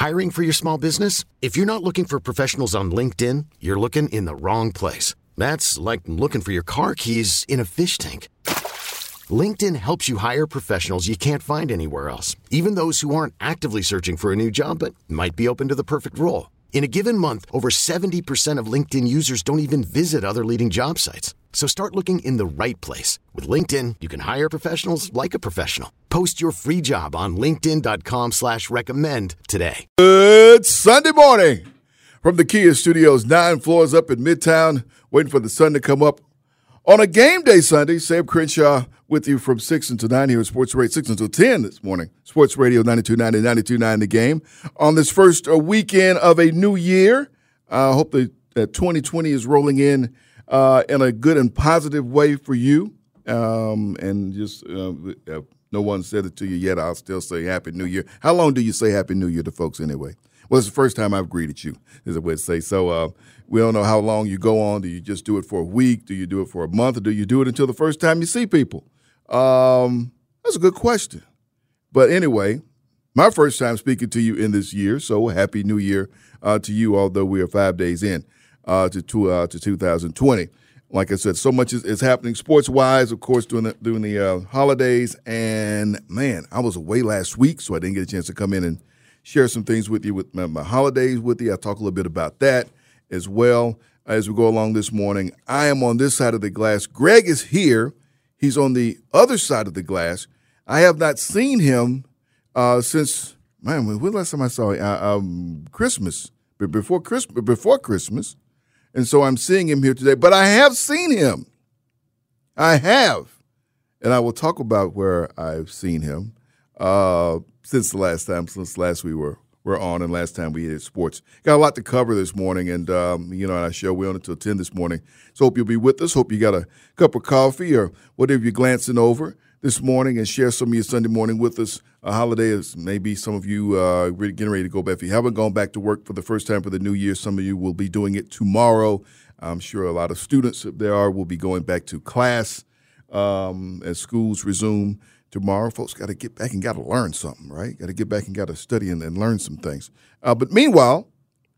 Hiring for your small business? If you're not looking for professionals on LinkedIn, you're looking in the wrong place. That's like looking for your car keys in a fish tank. LinkedIn helps you hire professionals you can't find anywhere else, even those who aren't actively searching for a new job but might be open to the perfect role. In a given month, over 70% of LinkedIn users don't even visit other leading job sites. So start looking in the right place. With LinkedIn, you can hire professionals like a professional. Post your free job on linkedin.com/recommend today. Good Sunday morning from the Kia Studios, 9 floors up in Midtown, waiting for the sun to come up. On a game day Sunday, Sam Crenshaw with you from 6 until 9 here at Sports Radio, 6 until 10 this morning. Sports Radio 92.9 and 92.9 The Game. On this first weekend of a new year, I hope that 2020 is rolling in a good and positive way for you. And just if no one said it to you yet, I'll still say Happy New Year. How long do you say Happy New Year to folks anyway? Well, it's the first time I've greeted you, as I would say. So we don't know how long you go on. Do you just do it for a week? Do you do it for a month? Or do you do it until the first time you see people? That's a good question. But anyway, my first time speaking to you in this year, so Happy New Year to you, although we are 5 days in to 2020. Like I said, so much is happening sports-wise, of course, during the holidays. And, man, I was away last week, so I didn't get a chance to come in and share some things with you with my holidays with you. I'll talk a little bit about that as well as we go along this morning. I am on this side of the glass. Greg is here. He's on the other side of the glass. I have not seen him since, man, when last time I saw him? Christmas, before Christmas. And so I'm seeing him here today. But I have seen him. I have. And I will talk about where I've seen him since last we were on and last time we did sports. Got a lot to cover this morning, and our show, we're on until 10 this morning. So hope you'll be with us. Hope you got a cup of coffee or whatever you're glancing over this morning and share some of your Sunday morning with us. A holiday is maybe some of you getting ready to go back. If you haven't gone back to work for the first time for the new year, some of you will be doing it tomorrow. I'm sure a lot of students, if there are, will be going back to class as schools resume tomorrow. Folks got to get back and got to learn something, right? Got to get back and got to study and learn some things. But meanwhile,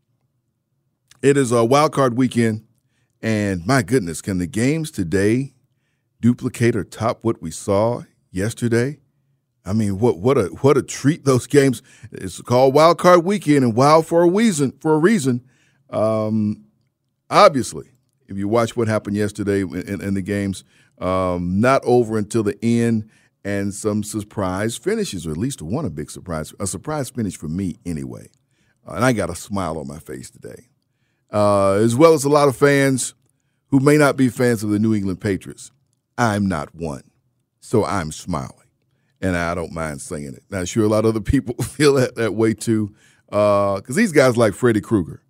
it is a wild card weekend, and my goodness, can the games today duplicate or top what we saw yesterday? I mean, what a treat those games. It's called wild card weekend, and wild for a reason. Obviously, if you watch what happened yesterday in the games, not over until the end. And some surprise finishes, or at least one a surprise finish for me anyway. And I got a smile on my face today, as well as a lot of fans who may not be fans of the New England Patriots. I'm not one, so I'm smiling, and I don't mind saying it. Now, sure, a lot of other people feel that way too, because these guys like Freddy Krueger.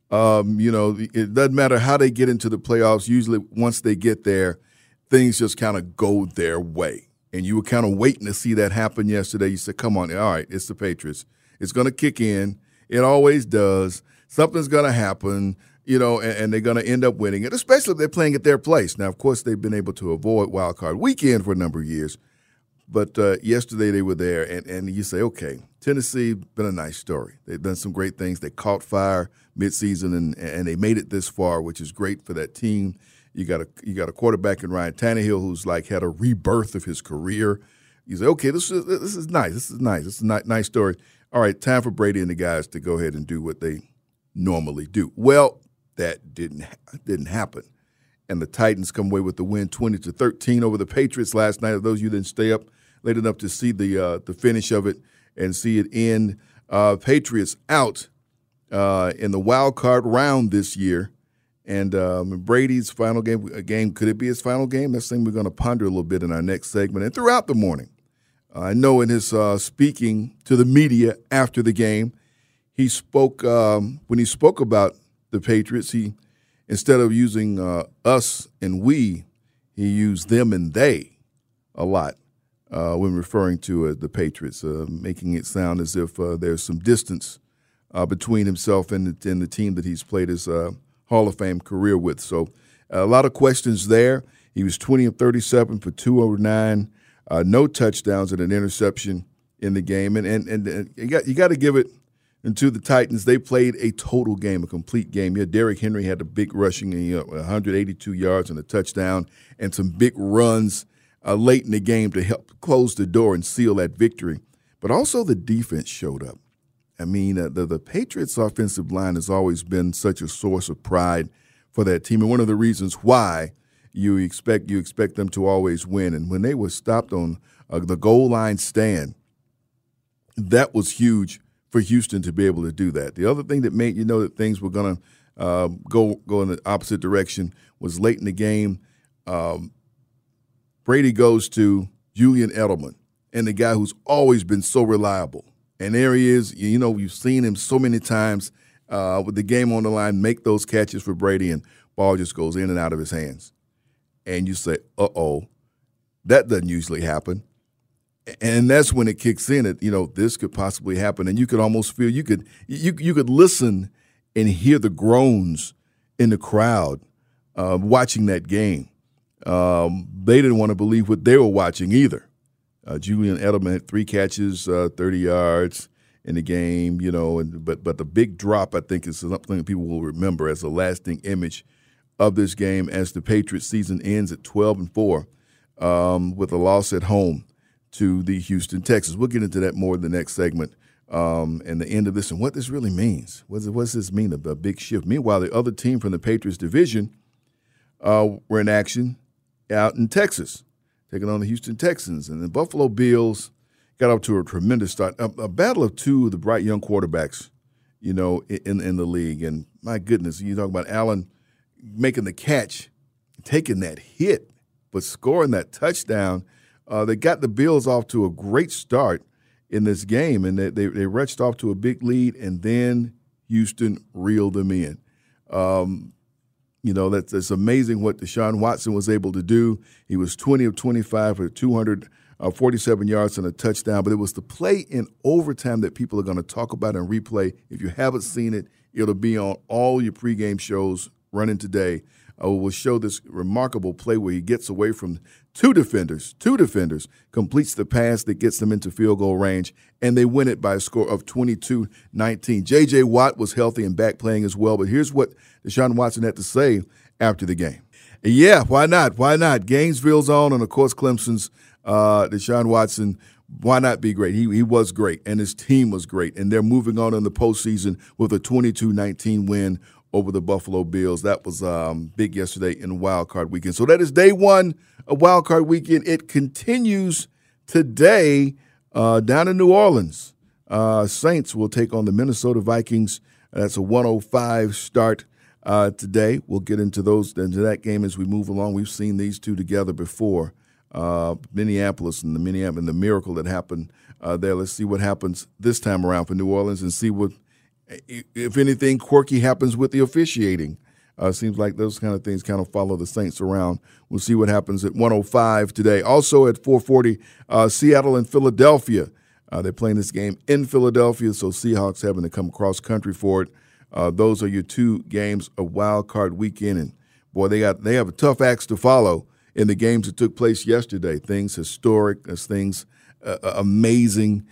It doesn't matter how they get into the playoffs. Usually once they get there, things just kind of go their way. And you were kind of waiting to see that happen yesterday. You said, come on, all right, it's the Patriots. It's going to kick in. It always does. Something's going to happen, and they're going to end up winning it, especially if they're playing at their place. Now, of course, they've been able to avoid wild card weekend for a number of years. But yesterday they were there, and you say, okay, Tennessee, been a nice story. They've done some great things. They caught fire midseason, and they made it this far, which is great for that team. You got a quarterback in Ryan Tannehill who's like had a rebirth of his career. You say, okay, this is nice. This is nice. This is a nice story. All right, time for Brady and the guys to go ahead and do what they normally do. Well, that didn't happen, and the Titans come away with the win, 20-13 over the Patriots last night. Of those of you that didn't stay up late enough to see the finish of it and see it end, Patriots out in the wild card round this year. And Brady's final game, could it be his final game? That's something we're going to ponder a little bit in our next segment and throughout the morning. I know in his speaking to the media after the game, he spoke when he spoke about the Patriots, he instead of using us and we, he used them and they a lot when referring to the Patriots, making it sound as if there's some distance between himself and the team that he's played his Hall of Fame career with. So a lot of questions there. He was 20 of 37 for 209, no touchdowns and an interception in the game. And you got to give it and to the Titans, they played a total game, a complete game. Yeah, Derrick Henry had a big rushing, 182 yards and a touchdown, and some big runs late in the game to help close the door and seal that victory. But also the defense showed up. I mean, the Patriots' offensive line has always been such a source of pride for that team, and one of the reasons why you expect them to always win. And when they were stopped on the goal line stand, that was huge for Houston to be able to do that. The other thing that made you know that things were going to go in the opposite direction was late in the game. Brady goes to Julian Edelman, and the guy who's always been so reliable. And there he is. You've seen him so many times with the game on the line make those catches for Brady, and ball just goes in and out of his hands. And you say, uh-oh, that doesn't usually happen. And that's when it kicks in that, this could possibly happen. And you could almost feel you could listen and hear the groans in the crowd watching that game. They didn't want to believe what they were watching either. Julian Edelman had 3 catches, 30 yards in the game, but the big drop, I think, is something that people will remember as a lasting image of this game as the Patriots season ends at 12-4 with a loss at home to the Houston Texans. We'll get into that more in the next segment and the end of this and what this really means. What does this mean, a big shift? Meanwhile, the other team from the Patriots division were in action out in Texas, taking on the Houston Texans. And the Buffalo Bills got up to a tremendous start, a battle of two of the bright young quarterbacks, in the league. And my goodness, you talk about Allen making the catch, taking that hit, but scoring that touchdown. They got the Bills off to a great start in this game, and they rushed off to a big lead, and then Houston reeled them in. That's amazing what Deshaun Watson was able to do. He was 20 of 25 for 247 yards and a touchdown, but it was the play in overtime that people are going to talk about and replay. If you haven't seen it, it'll be on all your pregame shows running today. Will show this remarkable play where he gets away from two defenders, completes the pass that gets them into field goal range, and they win it by a score of 22-19. J.J. Watt was healthy and back playing as well, but here's what Deshaun Watson had to say after the game. Yeah, why not? Why not? Gainesville's on, and, of course, Clemson's Deshaun Watson. Why not be great? He was great, and his team was great, and they're moving on in the postseason with a 22-19 win over the Buffalo Bills. That was big yesterday in Wild Card Weekend. So that is day one of Wild Card Weekend. It continues today down in New Orleans. Saints will take on the Minnesota Vikings. That's a 1:05 start today. We'll get into that game as we move along. We've seen these two together before. Minneapolis and the miracle that happened there. Let's see what happens this time around for New Orleans and see what, if anything quirky happens with the officiating. Seems like those kind of things kind of follow the Saints around. We'll see what happens at 1:05 today. Also at 4:40, Seattle and Philadelphia. They're playing this game in Philadelphia, so Seahawks having to come across country for it. Those are your two games of Wild Card Weekend, and boy, they have a tough acts to follow in the games that took place yesterday. Things historic, things amazing.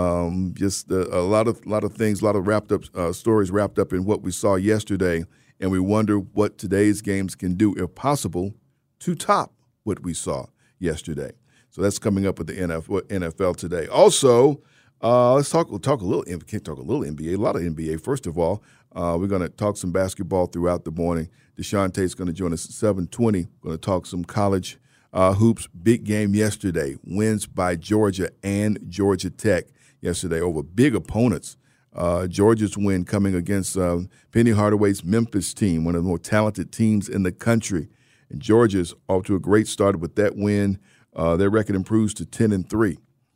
Just a lot of things, a lot of wrapped up stories wrapped up in what we saw yesterday, and we wonder what today's games can do, if possible, to top what we saw yesterday. So that's coming up with the NFL today. Also, let's talk a little NBA, a lot of NBA. First of all, we're going to talk some basketball throughout the morning. Deshaun Tate's going to join us at 7:20. Going to talk some college hoops. Big game yesterday. Wins by Georgia and Georgia Tech yesterday over big opponents. Georgia's win coming against Penny Hardaway's Memphis team, one of the more talented teams in the country. And Georgia's off to a great start with that win. Their record improves to 10-3.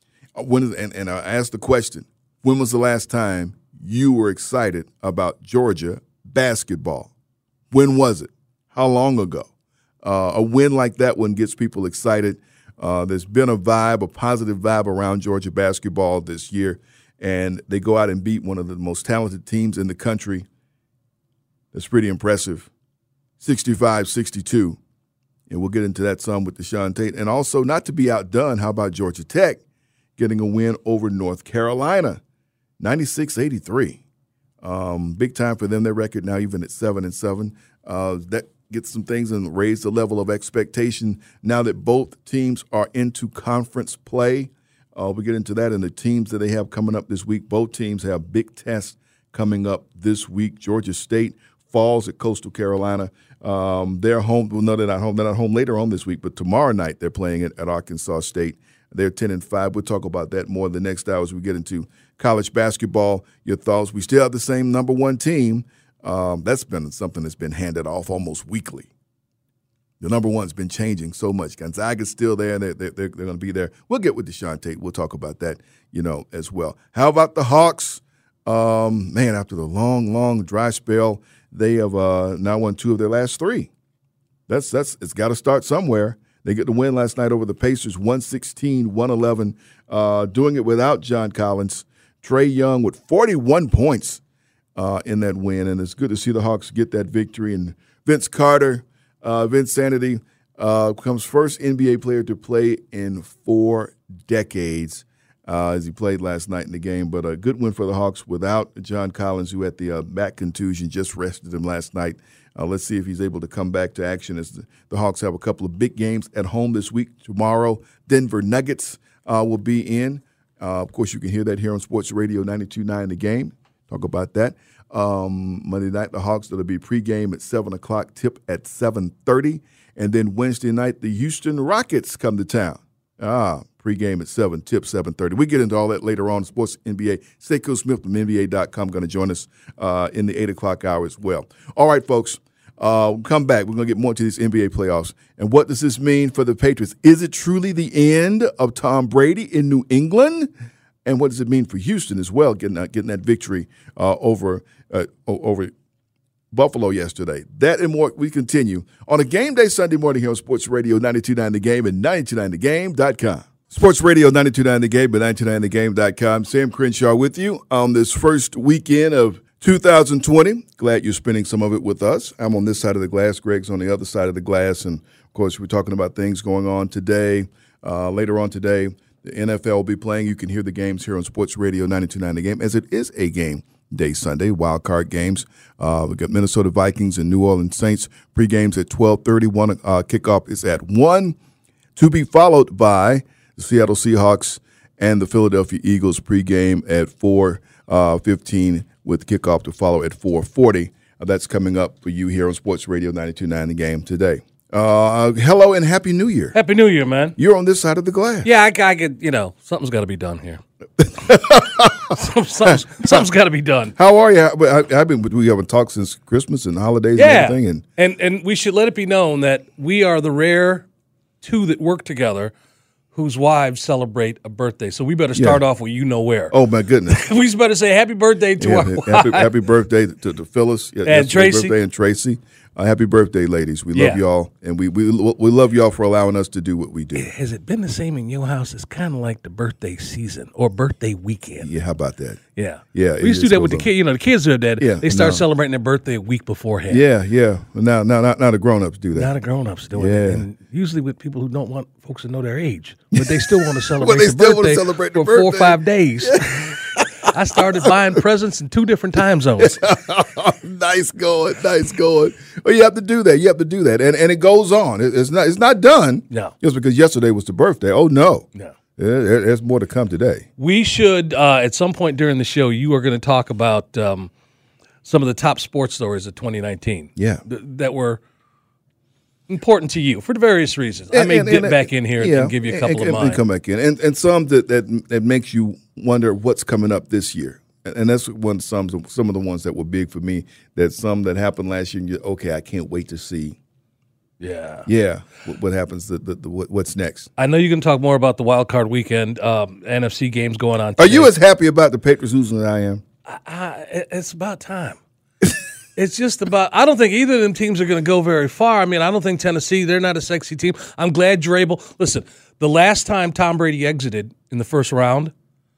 And I asked the question, when was the last time you were excited about Georgia basketball? When was it? How long ago? A win like that one gets people excited. There's been a positive vibe around Georgia basketball this year, and they go out and beat one of the most talented teams in the country. That's pretty impressive. 65-62. And we'll get into that some with Deshaun Tate. And also, not to be outdone, how about Georgia Tech getting a win over North Carolina, 96-83. Big time for them. Their record now even at 7-7. That gets some things and raise the level of expectation now that both teams are into conference play. We'll get into that and the teams that they have coming up this week. Both teams have big tests coming up this week. Georgia State falls at Coastal Carolina. They're home. Well, no, they're not home. They're not home later on this week, but tomorrow night they're playing at Arkansas State. They're 10-5. We'll talk about that more in the next hour as we get into college basketball. Your thoughts? We still have the same number one team. That's been something that's been handed off almost weekly. The number one's been changing so much. Gonzaga's still there. They're going to be there. We'll get with Deshaun Tate. We'll talk about that, as well. How about the Hawks? After the long dry spell, they have now won 2 of their last 3. It's got to start somewhere. They get the win last night over the Pacers, 116-111, doing it without John Collins. Trae Young with 41 points in that win, and it's good to see the Hawks get that victory. And Vince Carter, Vince Sanity, becomes first NBA player to play in 4 decades as he played last night in the game. But a good win for the Hawks without John Collins, who had the back contusion, just rested him last night. Let's see if he's able to come back to action as the Hawks have a couple of big games at home this week. Tomorrow, Denver Nuggets will be in. Of course, you can hear that here on Sports Radio 92.9 The Game. Talk about that. Monday night, the Hawks, that'll be pregame at 7 o'clock, tip at 7:30. And then Wednesday night, the Houston Rockets come to town. Pregame at 7, tip 7:30. We get into all that later on. Sports NBA. Sekou Smith from NBA.com going to join us in the 8 o'clock hour as well. All right, folks, come back. We're going to get more into these NBA playoffs. And what does this mean for the Patriots? Is it truly the end of Tom Brady in New England? And what does it mean for Houston as well, getting that victory over Buffalo yesterday? That and more, we continue on a game day Sunday morning here on Sports Radio 92.9 The Game and 92.9thegame.com. Sports Radio 92.9 The Game and 92.9thegame.com. Sam Crenshaw with you on this first weekend of 2020. Glad you're spending some of it with us. I'm on this side of the glass. Greg's on the other side of the glass. And, of course, we're talking about things going on today. Later on today, the NFL will be playing. You can hear the games here on Sports Radio 92.9 The Game, as it is a game day Sunday, wild card games. We've got Minnesota Vikings and New Orleans Saints. Pre-games at 12:30. Kickoff is at 1, to be followed by the Seattle Seahawks and the Philadelphia Eagles pregame at 4:15 with kickoff to follow at 4:40. That's coming up for you here on Sports Radio 92.9 The Game today. Hello and Happy New Year. Happy New Year, man. You're on this side of the glass. Yeah, I could, something's got to be done here. something's got to be done. How are you? We haven't talked since Christmas and holidays and everything. And we should let it be known that we are the rare 2 that work together whose wives celebrate a birthday. So we better start off with where. Oh, my goodness. We just better say happy birthday to our wives. Happy birthday to Phyllis. And Tracy. Birthday and Tracy. Happy birthday, ladies. We love y'all, and we love y'all for allowing us to do what we do. Has it been the same in your house? It's kind of like the birthday season or birthday weekend. Yeah, how about that? Yeah. Yeah. We used to do that with the kids. The kids are dead. Yeah, they start celebrating their birthday a week beforehand. Yeah. Now the grown-ups do that. Now the grown-ups do it. And usually with people who don't want folks to know their age, but they still want to celebrate their birthday for 4 or 5 days. I started buying presents in 2 different time zones. Nice going. Well, you have to do that. And it goes on. It's not done. No. Just because yesterday was the birthday. Oh, no. No. There's more to come today. We should, at some point during the show, you are going to talk about some of the top sports stories of 2019. Yeah. That were important to you for the various reasons. I may dip back in here and give you a couple of mine. And come back in. And some that makes you wonder what's coming up this year. And that's some of the ones that were big for me, that some that happened last year, and I can't wait to see. Yeah. What happens, what's next. I know you're going to talk more about the wild card weekend, NFC games going on today. Are you as happy about the Patriots losing as I am? It's about time. It's just about – I don't think either of them teams are going to go very far. I mean, I don't think Tennessee – they're not a sexy team. I'm glad you're able – listen, the last time Tom Brady exited in the first round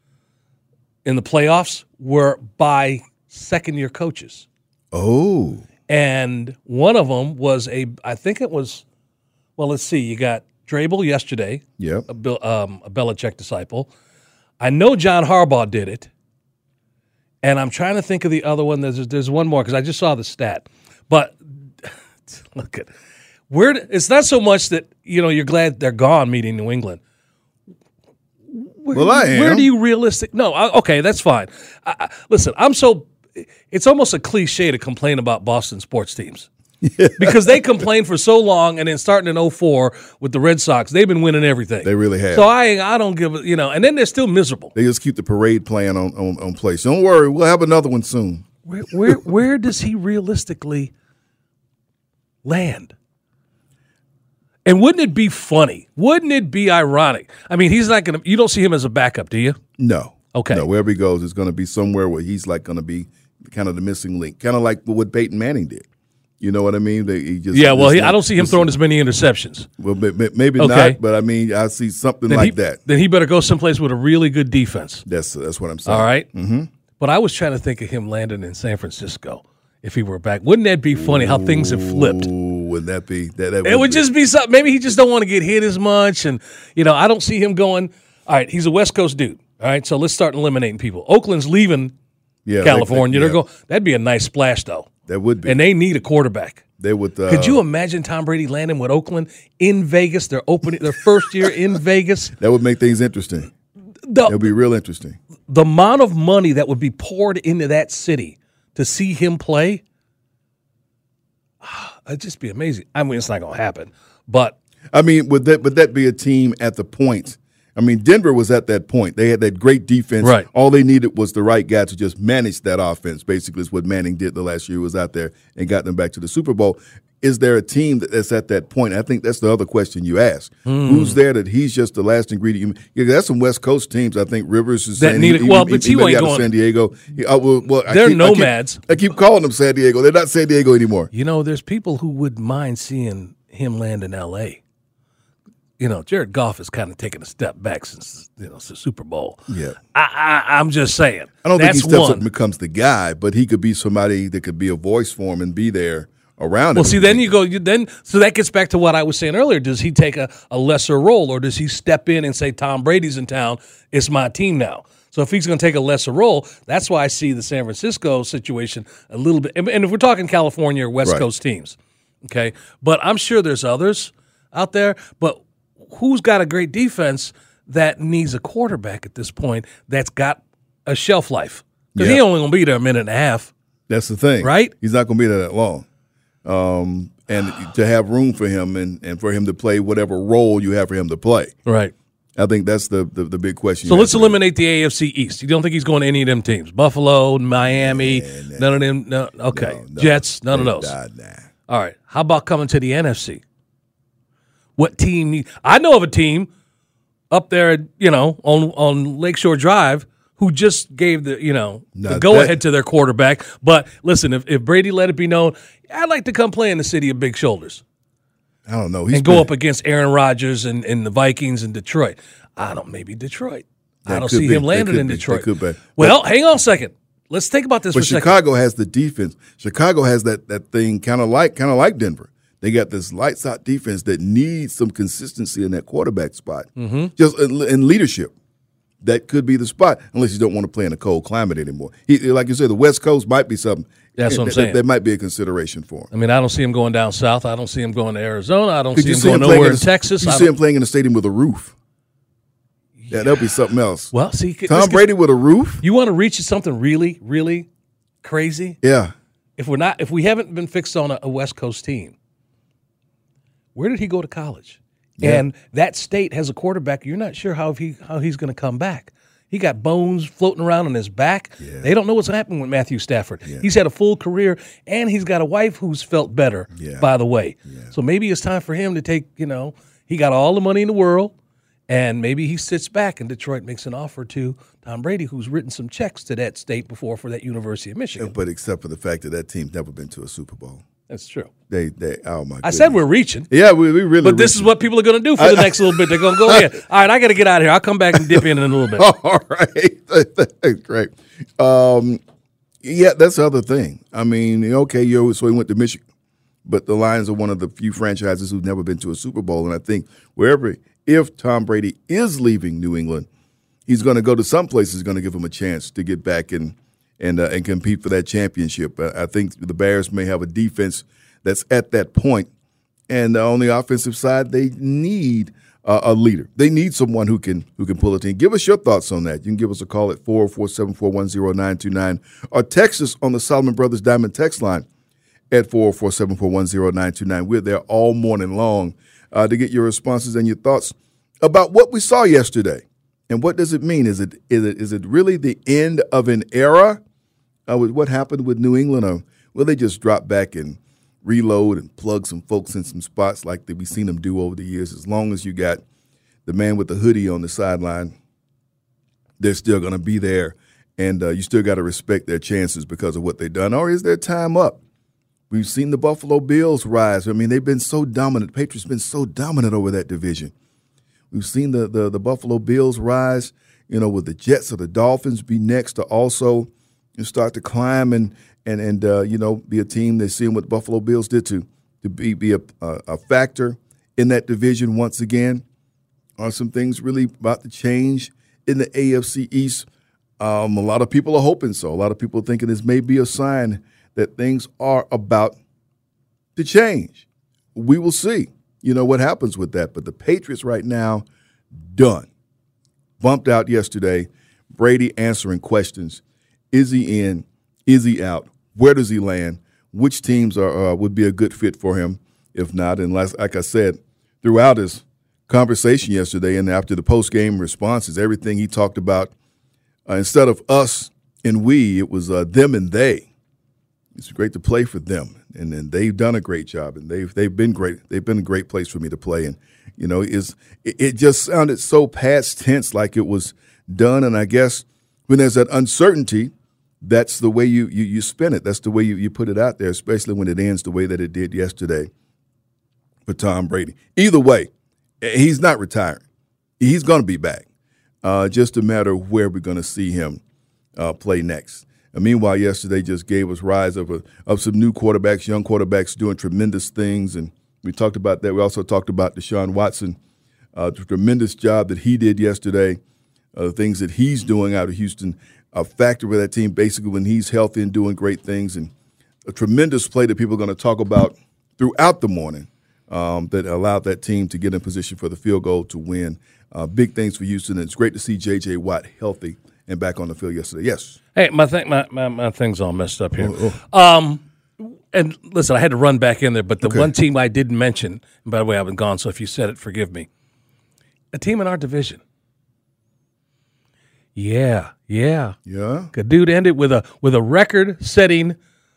in the playoffs were by second-year coaches. Oh. And one of them was I think it was – well, let's see. You got Drabel yesterday, yep. a Belichick disciple. I know John Harbaugh did it. And I'm trying to think of the other one. There's one more because I just saw the stat. But look at it's not so much that you're glad they're gone, meeting New England. I am. Where do you realistic? No, okay, that's fine. Listen, it's almost a cliche to complain about Boston sports teams. Because they complained for so long, and then starting in 2004 with the Red Sox, they've been winning everything. They really have. So I don't give and then they're still miserable. They just keep the parade playing on place. Don't worry, we'll have another one soon. Where does he realistically land? And wouldn't it be funny? Wouldn't it be ironic? I mean, he's not going to – you don't see him as a backup, do you? No. Okay. No, wherever he goes, it's going to be somewhere where he's like going to be kind of the missing link, kind of like what Peyton Manning did. You know what I mean? I don't see him throwing as many interceptions. Well, maybe not, but I mean, I see something like that. Then he better go someplace with a really good defense. That's what I'm saying. All right? Mm-hmm. But I was trying to think of him landing in San Francisco if he were back. Wouldn't that be funny how things have flipped? Would that be? It would just be something. Maybe he just don't want to get hit as much. And, I don't see him going, all right, he's a West Coast dude. All right, so let's start eliminating people. Oakland's leaving California. That'd be a nice splash, though. That would be. And they need a quarterback. They would. Could you imagine Tom Brady landing with Oakland in Vegas? Their first year in Vegas. That would make things interesting. That would be real interesting. The amount of money that would be poured into that city to see him play, it'd just be amazing. I mean, it's not going to happen, but I mean, would that be a team at the point? I mean, Denver was at that point. They had that great defense. Right. All they needed was the right guy to just manage that offense. Basically, is what Manning did the last year. He was out there and got them back to the Super Bowl. Is there a team that's at that point? I think that's the other question you ask. Who's there that he's just the last ingredient? That's some West Coast teams. I think Rivers is saying he but he ain't out going. of San Diego. They're nomads. I keep calling them San Diego. They're not San Diego anymore. There's people who wouldn't mind seeing him land in L.A. Jared Goff has kind of taken a step back since the Super Bowl. Yeah, I'm just saying. I don't think he steps up and becomes the guy, but he could be somebody that could be a voice for him and be there around him. Well, see, then so that gets back to what I was saying earlier. Does he take a lesser role, or does he step in and say, Tom Brady's in town, it's my team now? So if he's going to take a lesser role, that's why I see the San Francisco situation a little bit. And if we're talking California or West Coast teams, okay? But I'm sure there's others out there, but who's got a great defense that needs a quarterback at this point that's got a shelf life? Because he only going to be there a minute and a half. That's the thing. Right? He's not going to be there that long. And to have room for him and for him to play whatever role you have for him to play. Right. I think that's the big question. So let's eliminate the AFC East. You don't think he's going to any of them teams? Buffalo, Miami, none of them? No. Okay. No, Jets, none of those. All right. How about coming to the NFC? What team? I know of a team up there, on Lakeshore Drive who just gave the go-ahead to their quarterback. But listen, if Brady let it be known, I'd like to come play in the city of big shoulders. I don't know. Go up against Aaron Rodgers and the Vikings in Detroit. Maybe Detroit. I don't see him landing in Detroit. Could be. Well, hang on a second. Let's think about this for a second. But Chicago has the defense. Chicago has that thing kind of like Denver. They got this lights-out defense that needs some consistency in that quarterback spot. Mm-hmm. Just in leadership. That could be the spot, unless you don't want to play in a cold climate anymore. Like you said, the West Coast might be something. That's what I'm saying. That might be a consideration for him. I mean, I don't see him going down south. I don't see him going to Arizona. I don't see him going nowhere in Texas. You see him playing in a stadium with a roof. Yeah, that'll be something else. Well, see, Tom Brady with a roof. You want to reach something really, really crazy? Yeah. If we haven't been fixed on a West Coast team, where did he go to college? Yeah. And that state has a quarterback. You're not sure how he's going to come back. He got bones floating around on his back. Yeah. They don't know what's happening with Matthew Stafford. Yeah. He's had a full career, and he's got a wife who's felt better, by the way. Yeah. So maybe it's time for him to take, he got all the money in the world, and maybe he sits back and Detroit makes an offer to Tom Brady, who's written some checks to that state before for that University of Michigan. But except for the fact that team's never been to a Super Bowl. That's true. They oh my goodness. I said we're reaching. Yeah, we really. But this is what people are going to do for the next little bit. They're going to go in. All right, I got to get out of here. I'll come back and dip in a little bit. All right, great. Yeah, that's the other thing. I mean, okay, so he went to Michigan, but the Lions are one of the few franchises who've never been to a Super Bowl, and I think if Tom Brady is leaving New England, he's going to go to some places going to give him a chance to get back and and compete for that championship. I think the Bears may have a defense that's at that point. And on the offensive side, they need a leader. They need someone who can pull a team. Give us your thoughts on that. You can give us a call at 404-741-0929 or text us on the Solomon Brothers Diamond text line at 404-741-0929. We're there all morning long to get your responses and your thoughts about what we saw yesterday. And what does it mean? Is it really the end of an era with what happened with New England? Or will they just drop back and reload and plug some folks in some spots like that we've seen them do over the years? As long as you got the man with the hoodie on the sideline, they're still going to be there, and you still got to respect their chances because of what they've done. Or is their time up? We've seen the Buffalo Bills rise. I mean, they've been so dominant. The Patriots have been so dominant over that division. We've seen the Buffalo Bills rise, with the Jets or the Dolphins be next to also start to climb and be a team that's seeing what the Buffalo Bills did to be a factor in that division once again. Are some things really about to change in the AFC East? A lot of people are hoping so. A lot of people are thinking this may be a sign that things are about to change. We will see, what happens with that. But the Patriots right now, done. Bumped out yesterday. Brady answering questions. Is he in? Is he out? Where does he land? Which teams would be a good fit for him? If not, and like I said, throughout his conversation yesterday and after the post-game responses, everything he talked about, instead of us and we, it was them and they. It's great to play for them, and they've done a great job, and they've been great. They've been a great place for me to play, and it just sounded so past tense, like it was done. And I guess when there's that uncertainty, that's the way you spin it. That's the way you put it out there, especially when it ends the way that it did yesterday for Tom Brady. Either way, he's not retiring. He's going to be back. Just a matter of where we're going to see him play next. And meanwhile, yesterday just gave us rise of some new quarterbacks, young quarterbacks doing tremendous things. And we talked about that. We also talked about Deshaun Watson, the tremendous job that he did yesterday, the things that he's doing out of Houston, a factor for that team basically when he's healthy and doing great things, and a tremendous play that people are going to talk about throughout the morning that allowed that team to get in position for the field goal to win. Big things for Houston, and it's great to see J.J. Watt healthy and back on the field yesterday. Yes. Hey, my thing's all messed up here. And listen, I had to run back in there, but the one team I didn't mention, and by the way, I've been gone, so if you said it, forgive me. A team in our division. Yeah. Good dude ended with a record-setting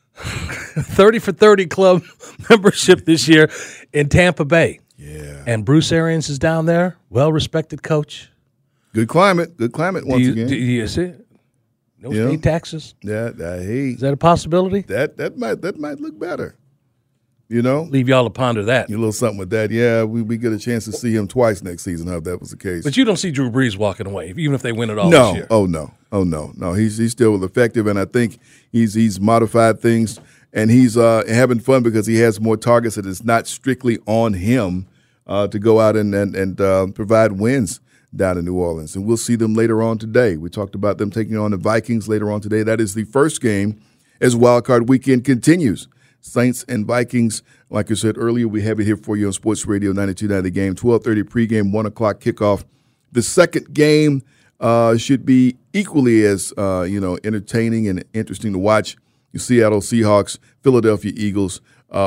30 for 30 club membership this year in Tampa Bay. Yeah. And Bruce Arians is down there, well-respected coach. Good climate once again. Do you see it? No state taxes. Yeah, is that a possibility? That might look better. Leave y'all to ponder that. A little something with that. Yeah, we get a chance to see him twice next season. If that was the case, but you don't see Drew Brees walking away, even if they win it all this year. Oh no. He's still effective, and I think he's modified things, and he's having fun because he has more targets, and it's not strictly on him to go out and provide wins down in New Orleans. And we'll see them later on today. We talked about them taking on the Vikings later on today. That is the first game as Wild Card Weekend continues. Saints and Vikings, like I said earlier, we have it here for you on Sports Radio 92.9 The Game, 12:30 pregame, 1 o'clock kickoff. The second game should be equally as entertaining and interesting to watch. The Seattle Seahawks, Philadelphia Eagles,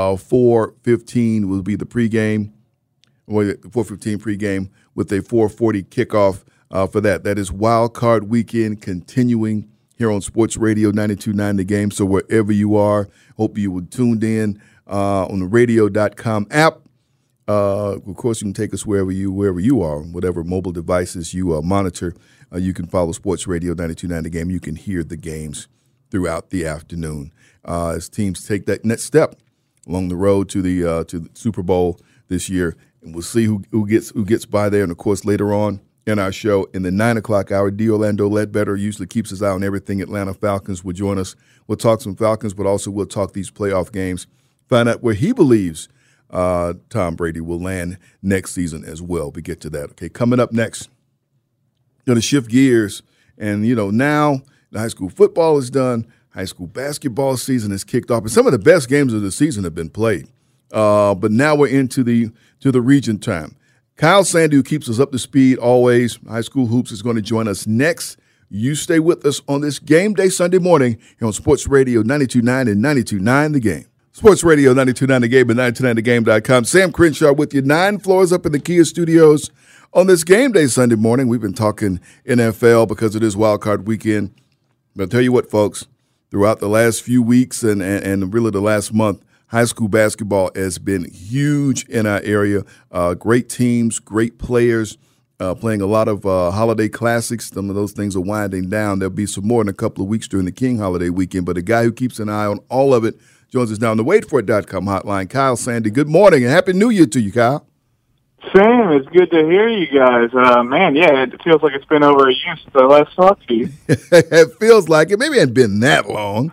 4:15 will be the pregame, or 4:15 pregame with a 4:40 kickoff for that. That is Wild Card Weekend continuing here on Sports Radio 92.9 The Game. So wherever you are, hope you were tuned in on the radio.com app. Of course, you can take us wherever you are, whatever mobile devices you monitor. You can follow Sports Radio 92.9 The Game. You can hear the games throughout the afternoon as teams take that next step along the road to the Super Bowl this year. And we'll see who gets by there. And, of course, later on in our show in the 9 o'clock hour, D. Orlando Ledbetter usually keeps his eye on everything Atlanta Falcons. Will join us. We'll talk some Falcons, but also we'll talk these playoff games, find out where he believes Tom Brady will land next season as well. We get to that. Okay, coming up next, going to shift gears. And, now The high school football is done. High school basketball season has kicked off, and some of the best games of the season have been played. But now we're into the region time. Kyle Sandy, who keeps us up to speed always, High School Hoops, is going to join us next. You stay with us on this game day Sunday morning here on Sports Radio 92.9 and 92.9 The Game. Sports Radio 92.9 The Game and 92.9thegame.com. Sam Crenshaw with you, 9 floors up in the Kia studios on this game day Sunday morning. We've been talking NFL because it is Wild Card Weekend. But I'll tell you what, folks, throughout the last few weeks and really the last month, high school basketball has been huge in our area. Great teams, great players, playing a lot of holiday classics. Some of those things are winding down. There'll be some more in a couple of weeks during the King holiday weekend. But a guy who keeps an eye on all of it joins us now on the waitforit.com hotline, Kyle Sandy. Good morning and Happy New Year to you, Kyle. Sam, it's good to hear you guys. Man, yeah, it feels like it's been over a year since I last talked to you. It feels like it. Maybe it hadn't been that long.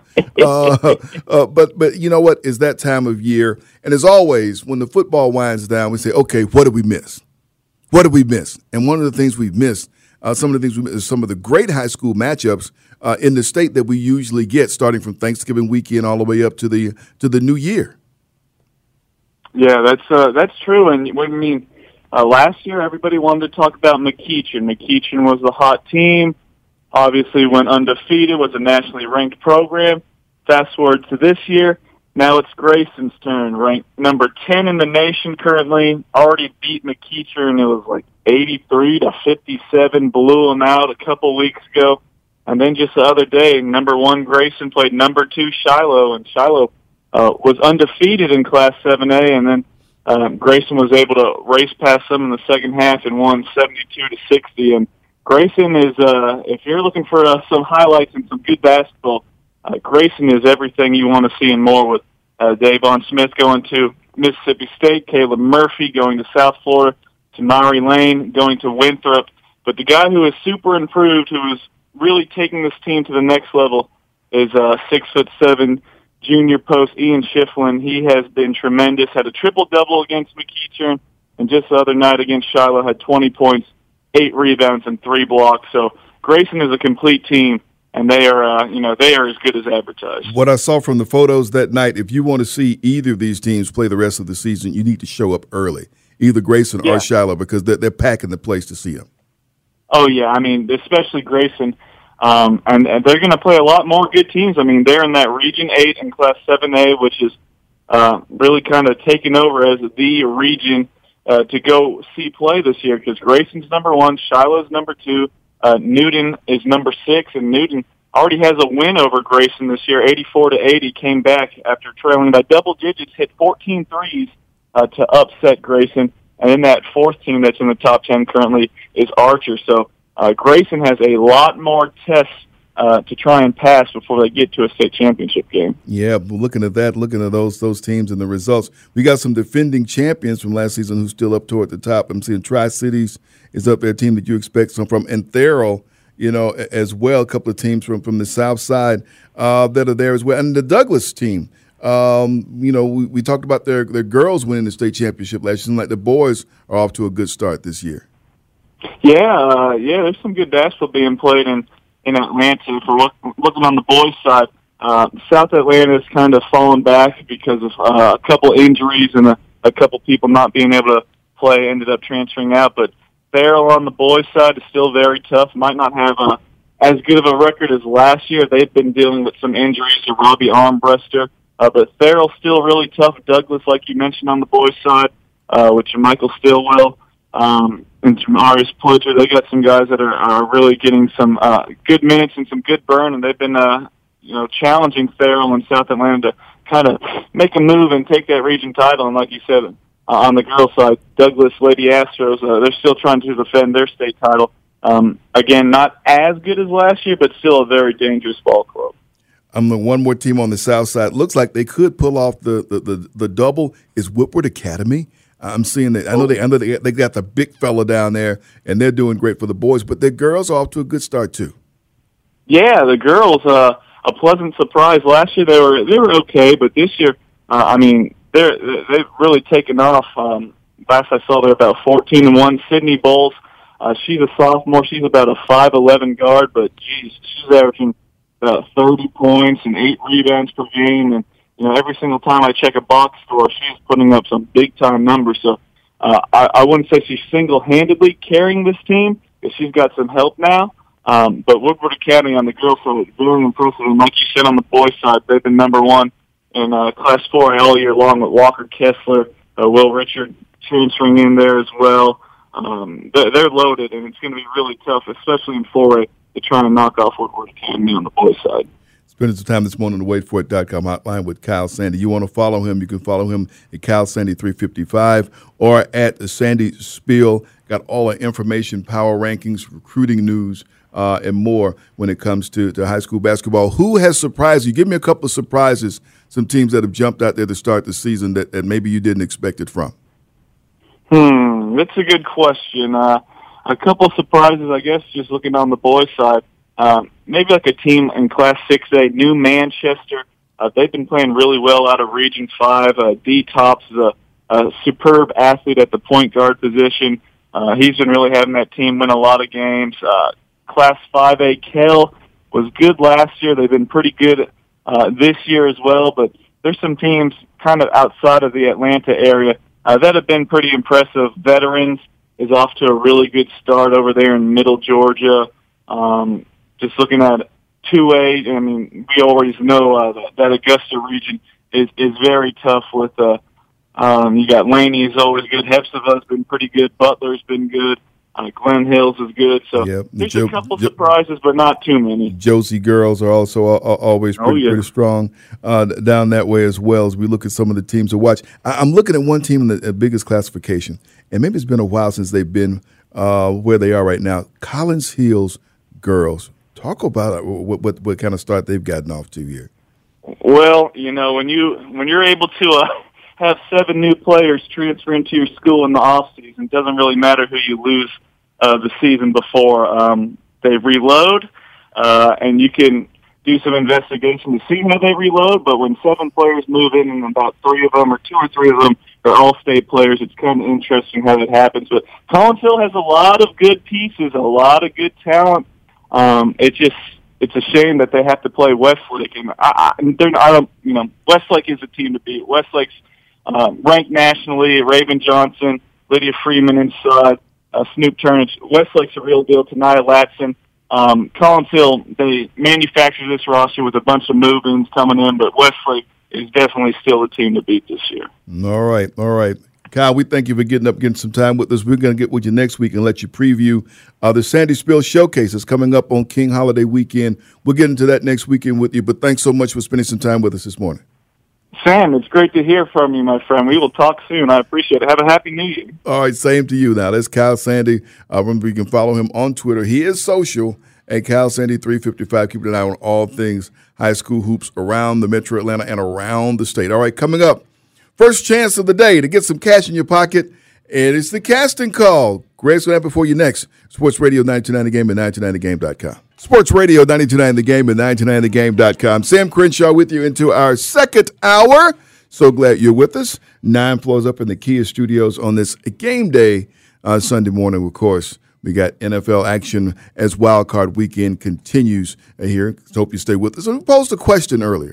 But you know what? It's that time of year. And as always, when the football winds down, we say, okay, what did we miss? What did we miss? And one of the things we've missed, some of the great high school matchups in the state that we usually get, starting from Thanksgiving weekend all the way up to the new year. Yeah, that's true. And I mean, last year everybody wanted to talk about McEachin. McEachin was the hot team. Obviously, went undefeated. Was a nationally ranked program. Fast forward to this year. Now it's Grayson's turn, ranked number 10 in the nation currently. Already beat McEachin. It was like 83-57. Blew them out a couple weeks ago. And then just the other day, number 1 Grayson played number 2 Shiloh, and Shiloh was undefeated in Class 7A, and then Grayson was able to race past them in the second half and won 72-60. And Grayson is, if you're looking for some highlights and some good basketball, Grayson is everything you want to see and more, with Davon Smith going to Mississippi State, Caleb Murphy going to South Florida, Tamari Lane going to Winthrop. But the guy who is super improved, who is really taking this team to the next level, is 6'7" junior post Ian Schifflin. He has been tremendous, had a triple-double against McEachin, and just the other night against Shiloh had 20 points, 8 rebounds, and 3 blocks. So Grayson is a complete team, and they are as good as advertised. What I saw from the photos that night, if you want to see either of these teams play the rest of the season, you need to show up early, either Grayson or Shiloh, because they're packing the place to see them. Oh, yeah. I mean, especially Grayson. And they're going to play a lot more good teams. I mean, they're in that Region 8 and Class 7A, which is really kind of taken over as the region to go see play this year, because Grayson's number 1, Shiloh's number 2, Newton is number 6, and Newton already has a win over Grayson this year, 84-80, came back after trailing by double digits, hit 14 threes to upset Grayson. And then that 4th team that's in the top 10 currently is Archer. So Grayson has a lot more tests to try and pass before they get to a state championship game. Yeah, but looking at those teams and the results, we got some defending champions from last season who's still up toward the top. I'm seeing Tri-Cities is up there, a team that you expect some from, and Therrell, as well, a couple of teams from the south side that are there as well. And the Douglas team, we talked about their girls winning the state championship last year. Like the boys are off to a good start this year. Yeah, there's some good basketball being played in Atlanta. For looking on the boys' side, South Atlanta's kind of fallen back because of a couple injuries and a couple people not being able to play, ended up transferring out. But Therrell on the boys' side is still very tough. Might not have as good of a record as last year. They've been dealing with some injuries to Robbie Armbruster. But Therrell's still really tough. Douglas, like you mentioned, on the boys' side, with Michael Stillwell and Marius Pledger. They got some guys that are really getting some good minutes and some good burn, and they've been challenging Therrell and South Atlanta to kind of make a move and take that region title. And like you said, on the girls' side, Douglas Lady Astros, they're still trying to defend their state title. Again, not as good as last year, but still a very dangerous ball club. I'm the one more team on the south side. Looks like they could pull off the double. Is Whitworth Academy? I'm seeing that. I know they got the big fella down there, and they're doing great for the boys. But their girls are off to a good start too. Yeah, the girls, a pleasant surprise. Last year they were okay, but this year, they've really taken off. Last I saw, they're about 14-1. Sydney Bowles, she's a sophomore. She's about a 5'11" guard, but geez, she's averaging 30 points and 8 rebounds per game. And, every single time I check a box score, she's putting up some big-time numbers. So I wouldn't say she's single-handedly carrying this team, because she's got some help now. But Woodward Academy on the girls' side is very impressive. And like you said, on the boys' side, they've been number 1 in Class 4A all year long with Walker Kessler, Will Richard transferring in there as well. They're loaded, and it's going to be really tough, especially in 4A, to try to knock off Woodward Academy on the boys' side. Spending some time this morning on the waitforit.com hotline with Kyle Sandy. You want to follow him, you can follow him at Kyle Sandy 355 or at Sandy Spiel. Got all the information, power rankings, recruiting news, and more when it comes to high school basketball. Who has surprised you? Give me a couple of surprises, some teams that have jumped out there to start the season that maybe you didn't expect it from. That's a good question. A couple of surprises, I guess, just looking on the boys' side. Maybe like a team in Class 6A, New Manchester. They've been playing really well out of Region 5. D. Tops is a superb athlete at the point guard position. He's been really having that team win a lot of games. Class 5A, Kell was good last year. They've been pretty good this year as well, but there's some teams kind of outside of the Atlanta area that have been pretty impressive. Veterans is off to a really good start over there in Middle Georgia. Just looking at 2A, I mean, we always know that Augusta region is very tough with, you got Laney is always good. Hepzibah's been pretty good. Butler's been good. Glen Hills is good. So there's a couple surprises, but not too many. Josie girls are also always pretty strong down that way as well as we look at some of the teams to watch. I'm looking at one team in the biggest classification, and maybe it's been a while since they've been where they are right now. Collins Hills girls. Talk about what kind of start they've gotten off to here. Well, when you're able to have 7 new players transfer into your school in the off season, it doesn't really matter who you lose the season before. They reload, and you can do some investigation to see how they reload. But when 7 players move in, and about 3 of them or 2 or 3 of them are all-state players, it's kind of interesting how that happens. But Collins Hill has a lot of good pieces, a lot of good talent. It's a shame that they have to play Westlake, and Westlake is a team to beat. Westlake's ranked nationally. Raven Johnson, Lydia Freeman inside, Snoop Turnage. Westlake's a real deal. Tanaya Latson. Collins Hill, they manufactured this roster with a bunch of move-ins coming in, but Westlake is definitely still a team to beat this year. All right. Kyle, we thank you for getting some time with us. We're going to get with you next week and let you preview the Sandy Spiel Showcase that's coming up on King Holiday Weekend. We'll get into that next weekend with you, but thanks so much for spending some time with us this morning. Sam, it's great to hear from you, my friend. We will talk soon. I appreciate it. Have a happy New Year. All right, same to you now. That's Kyle Sandy. Remember, you can follow him on Twitter. He is social at Kyle Sandy 355. Keep an eye on all things high school hoops around the metro Atlanta and around the state. All right, coming up, first chance of the day to get some cash in your pocket, and it's the casting call. Greg's going to have it for you next. Sports Radio 929 The Game and 929thegame.com. Sports Radio 929 The Game and 929thegame.com. Sam Crenshaw with you into our second hour. So glad you're with us. 9 floors up in the Kia studios on this game day Sunday morning, of course. We got NFL action as Wild Card Weekend continues here. Hope you stay with us. So we posed a question earlier.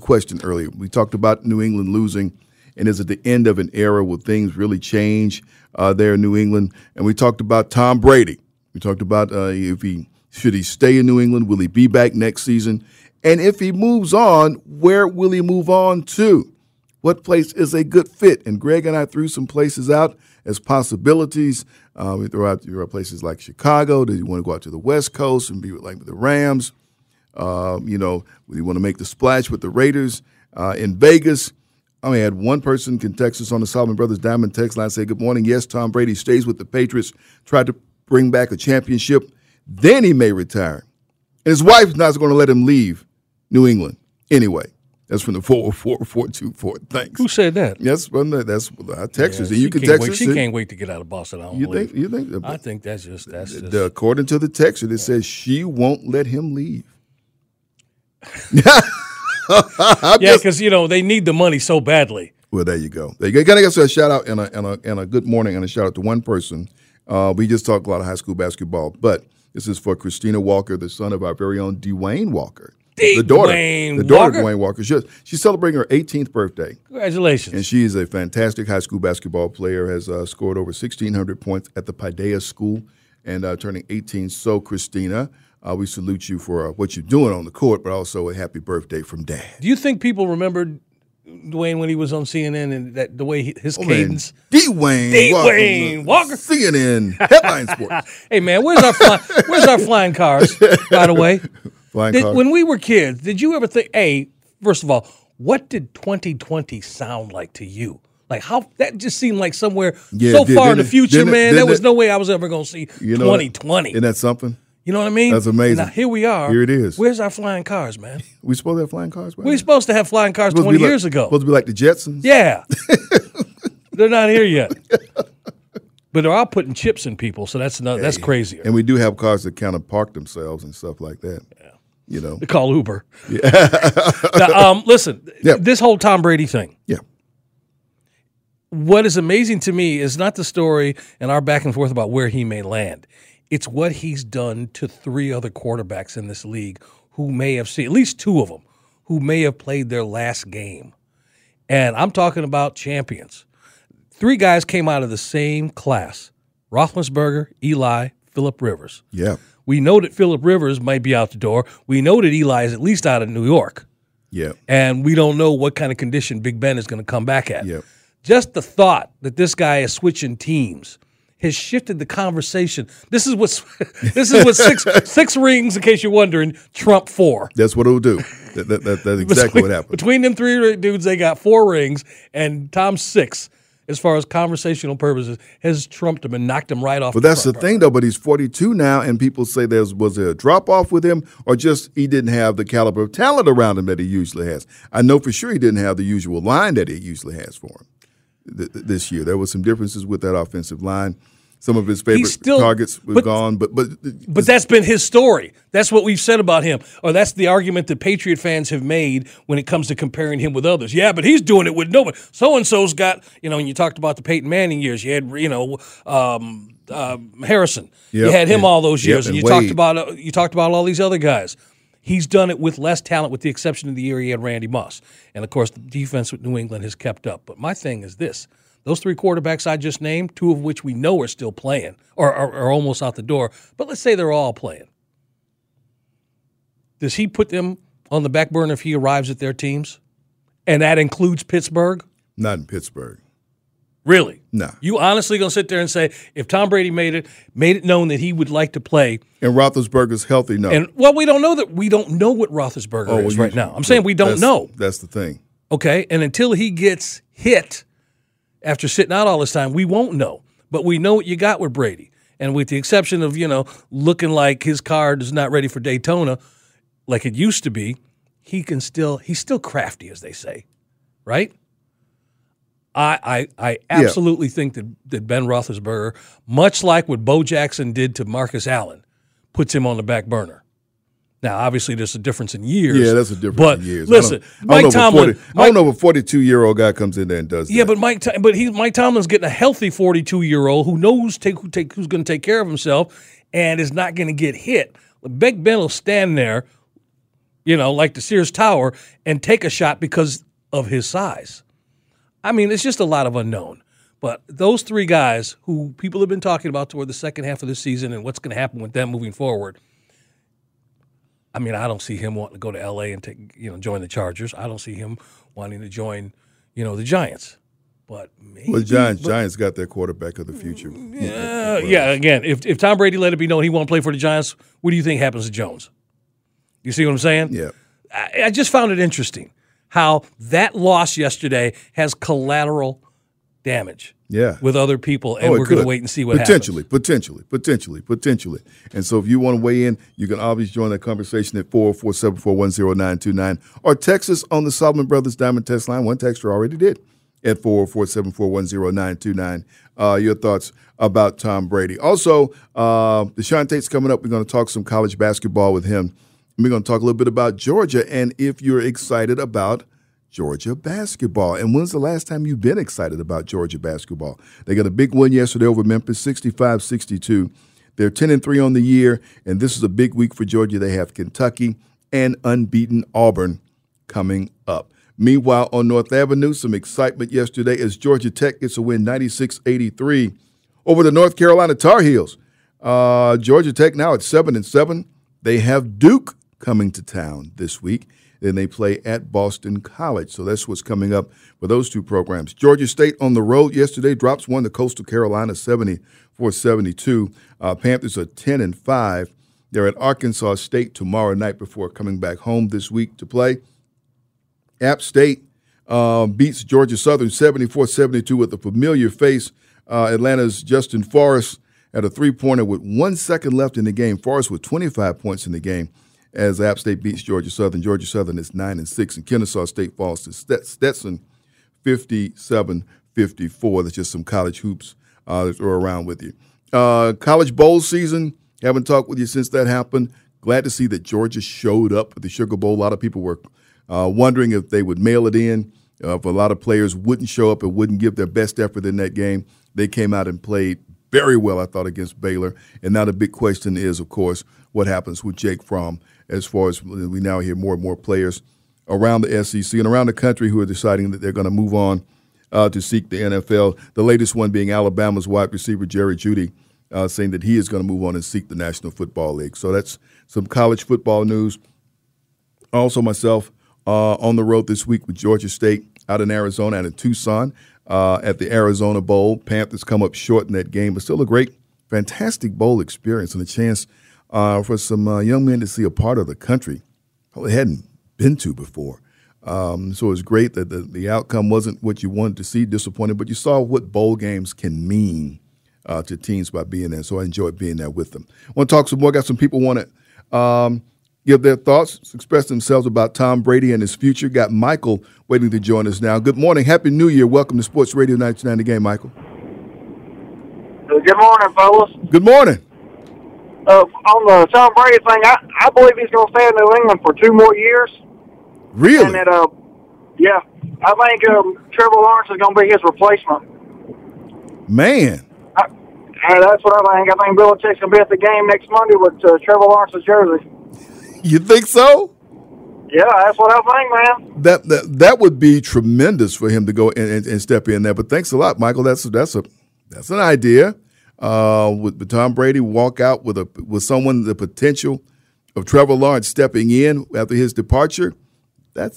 We talked about New England losing, and is it the end of an era? Will things really change there in New England? And we talked about Tom Brady. We talked about should he stay in New England? Will he be back next season? And if he moves on, where will he move on to? What place is a good fit? And Greg and I threw some places out as possibilities. We threw out places like Chicago. Do you want to go out to the West Coast and be like the Rams? Would you want to make the splash with the Raiders in Vegas? I had one person can text us on the Solomon Brothers Diamond text line, say, good morning. Yes, Tom Brady stays with the Patriots, tried to bring back a championship. Then he may retire. And his wife's not going to let him leave New England. Anyway, that's from the 404-424. Thanks. Who said that? That's our Texas. Yeah, and you can text us. She can't wait to get out of Boston. You think? I think that's just. According to the texter, it says she won't let him leave. Because they need the money so badly. Well, there you go. Got to get a shout out and a good morning and a shout out to one person. We just talked a lot of high school basketball, but this is for Christina Walker, the son of our very own Dwayne Walker. the daughter Dwayne of Walker. Dwayne Walker. She's celebrating her 18th birthday. Congratulations. And she is a fantastic high school basketball player, has scored over 1,600 points at the Paideia School and turning 18. So, Christina, we salute you for what you're doing on the court, but also a happy birthday from Dad. Do you think people remembered Dwayne when he was on CNN and the way his cadence? Dwayne Walker. CNN Headline Sports. Hey, man, where's our flying cars, by the way? Flying cars. When we were kids, did you ever think, hey, first of all, what did 2020 sound like to you? Like how that just seemed like somewhere far in the future, man. There was no way I was ever going to see 2020. Isn't that something? You know what I mean? That's amazing. Now, here we are. Here it is. Where's our flying cars, man? We supposed to have flying cars? We were supposed to have flying cars 20 years ago. Supposed to be like the Jetsons? Yeah. They're not here yet. But they're all putting chips in people, so that's crazier. And we do have cars that kind of park themselves and stuff like that. Yeah. You know. They call Uber. Yeah. Now, listen, this whole Tom Brady thing. Yeah. What is amazing to me is not the story and our back and forth about where he may land. It's what he's done to 3 other quarterbacks in this league who may have seen, at least 2 of them, who may have played their last game. And I'm talking about champions. 3 guys came out of the same class: Roethlisberger, Eli, Phillip Rivers. Yeah. We know that Phillip Rivers might be out the door. We know that Eli is at least out of New York. Yeah. And we don't know what kind of condition Big Ben is going to come back at. Yeah. Just the thought that this guy is switching teams has shifted the conversation. This is what 6 rings, in case you're wondering, trump 4. That's what it'll do. That's exactly what happened. Between them 3 dudes, they got 4 rings, and Tom's 6, as far as conversational purposes, has trumped him and knocked him right off. But that's the thing, though. But he's 42 now, and people say was there a drop-off with him, or just he didn't have the caliber of talent around him that he usually has. I know for sure he didn't have the usual line that he usually has for him this year. There were some differences with that offensive line. Some of his favorite targets were gone, but that's been his story. That's what we've said about him, or that's the argument that Patriot fans have made when it comes to comparing him with others. Yeah, but he's doing it with nobody. So and so's got, and you talked about the Peyton Manning years. You had Harrison. You had him all those years, and you talked about all these other guys. He's done it with less talent, with the exception of the year he had Randy Moss, and of course the defense with New England has kept up. But my thing is this. Those 3 quarterbacks I just named, 2 of which we know are still playing or are almost out the door, but let's say they're all playing. Does he put them on the back burner if he arrives at their teams? And that includes Pittsburgh? Not in Pittsburgh. Really? No. You honestly going to sit there and say, if Tom Brady made it known that he would like to play. And Roethlisberger's healthy, no. And, well, we don't know what Roethlisberger is right now. I'm saying we don't know. That's the thing. Okay, and until he gets hit after sitting out all this time, we won't know. But we know what you got with Brady. And with the exception of, looking like his card is not ready for Daytona like it used to be, he's still crafty, as they say, right? I absolutely think that Ben Roethlisberger, much like what Bo Jackson did to Marcus Allen, puts him on the back burner. Now, obviously, there's a difference in years. Yeah, that's a difference in years. Listen, Mike Tomlin. I don't know if a 42-year-old guy comes in there and does that. Yeah, but Mike Tomlin's getting a healthy 42-year-old who knows who's going to take care of himself and is not going to get hit. Big Ben will stand there, like the Sears Tower, and take a shot because of his size. I mean, it's just a lot of unknown. But those 3 guys who people have been talking about toward the second half of the season and what's going to happen with them moving forward, I mean, I don't see him wanting to go to L.A. and join the Chargers. I don't see him wanting to join, the Giants. But maybe. Well, the Giants got their quarterback of the future. Yeah. Again, if Tom Brady let it be known he won't play for the Giants, what do you think happens to Jones? You see what I'm saying? Yeah. I just found it interesting how that loss yesterday has collateral damage. Yeah. With other people, and we're going to wait and see what happens. Potentially. And so if you want to weigh in, you can obviously join that conversation at 404-741-0929 or text us on the Solomon Brothers Diamond Text Line. One texter already did at 404-741-0929. Your thoughts about Tom Brady. Also, Deshaun Tate's coming up. We're going to talk some college basketball with him. And we're going to talk a little bit about Georgia and if you're excited about Georgia basketball. And when's the last time you've been excited about Georgia basketball? They got a big win yesterday over Memphis, 65-62. They're 10-3 on the year, and this is a big week for Georgia. They have Kentucky and unbeaten Auburn coming up. Meanwhile, on North Avenue, some excitement yesterday as Georgia Tech gets a win 96-83 over the North Carolina Tar Heels. Georgia Tech now at 7-7. They have Duke coming to town this week. Then they play at Boston College. So that's what's coming up for those two programs. Georgia State on the road yesterday drops one to Coastal Carolina 74-72. Panthers are 10-5. They're at Arkansas State tomorrow night before coming back home this week to play. App State beats Georgia Southern 74-72 with a familiar face. Atlanta's Justin Forrest had a three-pointer with 1 second left in the game. Forrest with 25 points in the game as App State beats Georgia Southern. Georgia Southern is 9-6, and Kennesaw State falls to Stetson 57-54. That's just some college hoops to throw around with you. College bowl season, haven't talked with you since that happened. Glad to see that Georgia showed up at the Sugar Bowl. A lot of people were wondering if they would mail it in. If a lot of players wouldn't show up and wouldn't give their best effort in that game. They came out and played very well, I thought, against Baylor. And now the big question is, of course, what happens with Jake Fromm as far as we now hear more and more players around the SEC and around the country who are deciding that they're going to move on to seek the NFL. The latest one being Alabama's wide receiver Jerry Jeudy saying that he is going to move on and seek the National Football League. So that's some college football news. Also myself on the road this week with Georgia State out in Arizona and in Tucson at the Arizona Bowl. Panthers come up short in that game, but still a great, fantastic bowl experience and a chance for some young men to see a part of the country they hadn't been to before. So it's great that the outcome wasn't what you wanted to see, disappointed, but you saw what bowl games can mean to teams by being there. So I enjoyed being there with them. I want to talk some more. Got some people want to give their thoughts, express themselves about Tom Brady and his future. Got Michael waiting to join us now. Good morning. Happy New Year. Welcome to Sports Radio 99 The Game, Michael. Good morning, fellas. Good morning. On the Tom Brady thing, I believe he's going to stay in New England for 2 more years. Really? And that, yeah, I think Trevor Lawrence is going to be his replacement. Man. That's what I think. I think Belichick's going to be at the game next Monday with Trevor Lawrence's jersey. You think so? Yeah, that's what I think, man. That would be tremendous for him to go and step in there. But thanks a lot, Michael. That's an idea. With Tom Brady walk out with someone the potential of Trevor Lawrence stepping in after his departure. That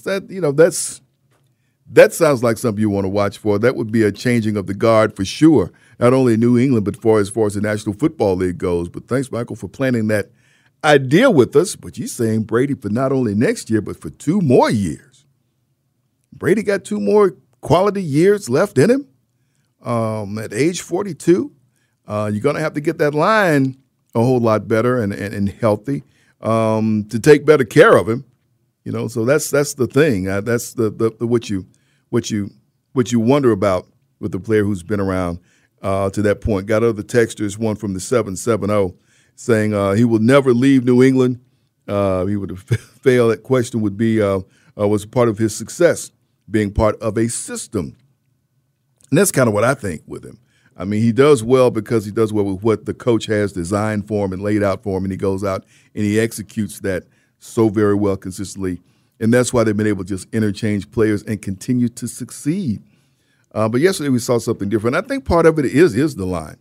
sounds like something you want to watch for. That would be a changing of the guard for sure. Not only in New England, but as far as the National Football League goes. But thanks, Michael, for planning that idea with us. But you're saying Brady for not only next year, but for 2 more years. Brady got 2 more quality years left in him at age 42. You're going to have to get that line a whole lot better and healthy to take better care of him. You know, so that's the thing. That's the what you wonder about with the player who's been around to that point. Got other texters, one from the 770 saying he will never leave New England. He would have failed. That question would be was part of his success being part of a system, and that's kind of what I think with him. I mean, he does well because he does well with what the coach has designed for him and laid out for him, and he goes out and he executes that so very well consistently. And that's why they've been able to just interchange players and continue to succeed. But yesterday we saw something different. I think part of it is the line.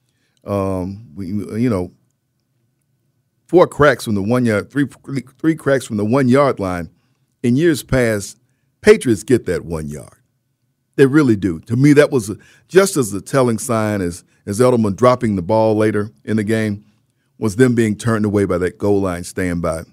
4 cracks from the 1 yard, three cracks from the 1 yard line. In years past, Patriots get that 1 yard. They really do. To me, that was just as a telling sign as Edelman dropping the ball later in the game was them being turned away by that goal line stand by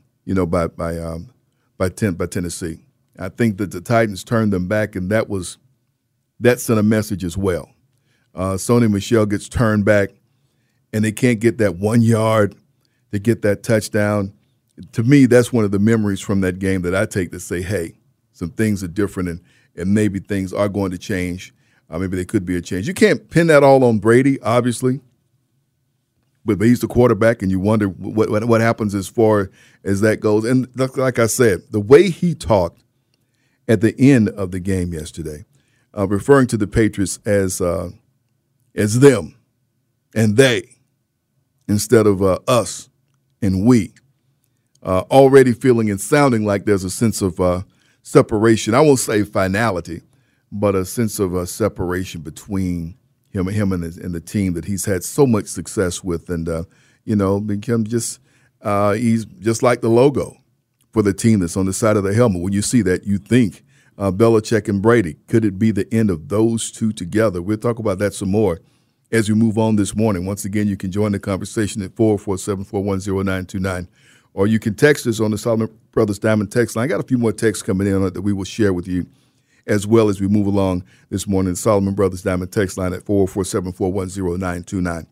Tennessee. I think that the Titans turned them back, and that sent a message as well. Sony Michel gets turned back, and they can't get that 1 yard to get that touchdown. To me, that's one of the memories from that game that I take to say, hey, some things are different, and maybe things are going to change. Maybe they could be a change. You can't pin that all on Brady, obviously, but he's the quarterback, and you wonder what happens as far as that goes. And like I said, the way he talked at the end of the game yesterday, referring to the Patriots as them and they instead of us and we, already feeling and sounding like there's a sense of separation. I won't say finality, but a sense of separation between him and the team that he's had so much success with, and become just he's just like the logo for the team that's on the side of the helmet. When you see that, you think Belichick and Brady. Could it be the end of those two together? We'll talk about that some more as we move on this morning. Once again, you can join the conversation at 447-410-0929, or you can text us on the Solomon Brothers Diamond text line. I got a few more texts coming in on it that we will share with you as well as we move along this morning. Solomon Brothers Diamond text line at 447-410-0929.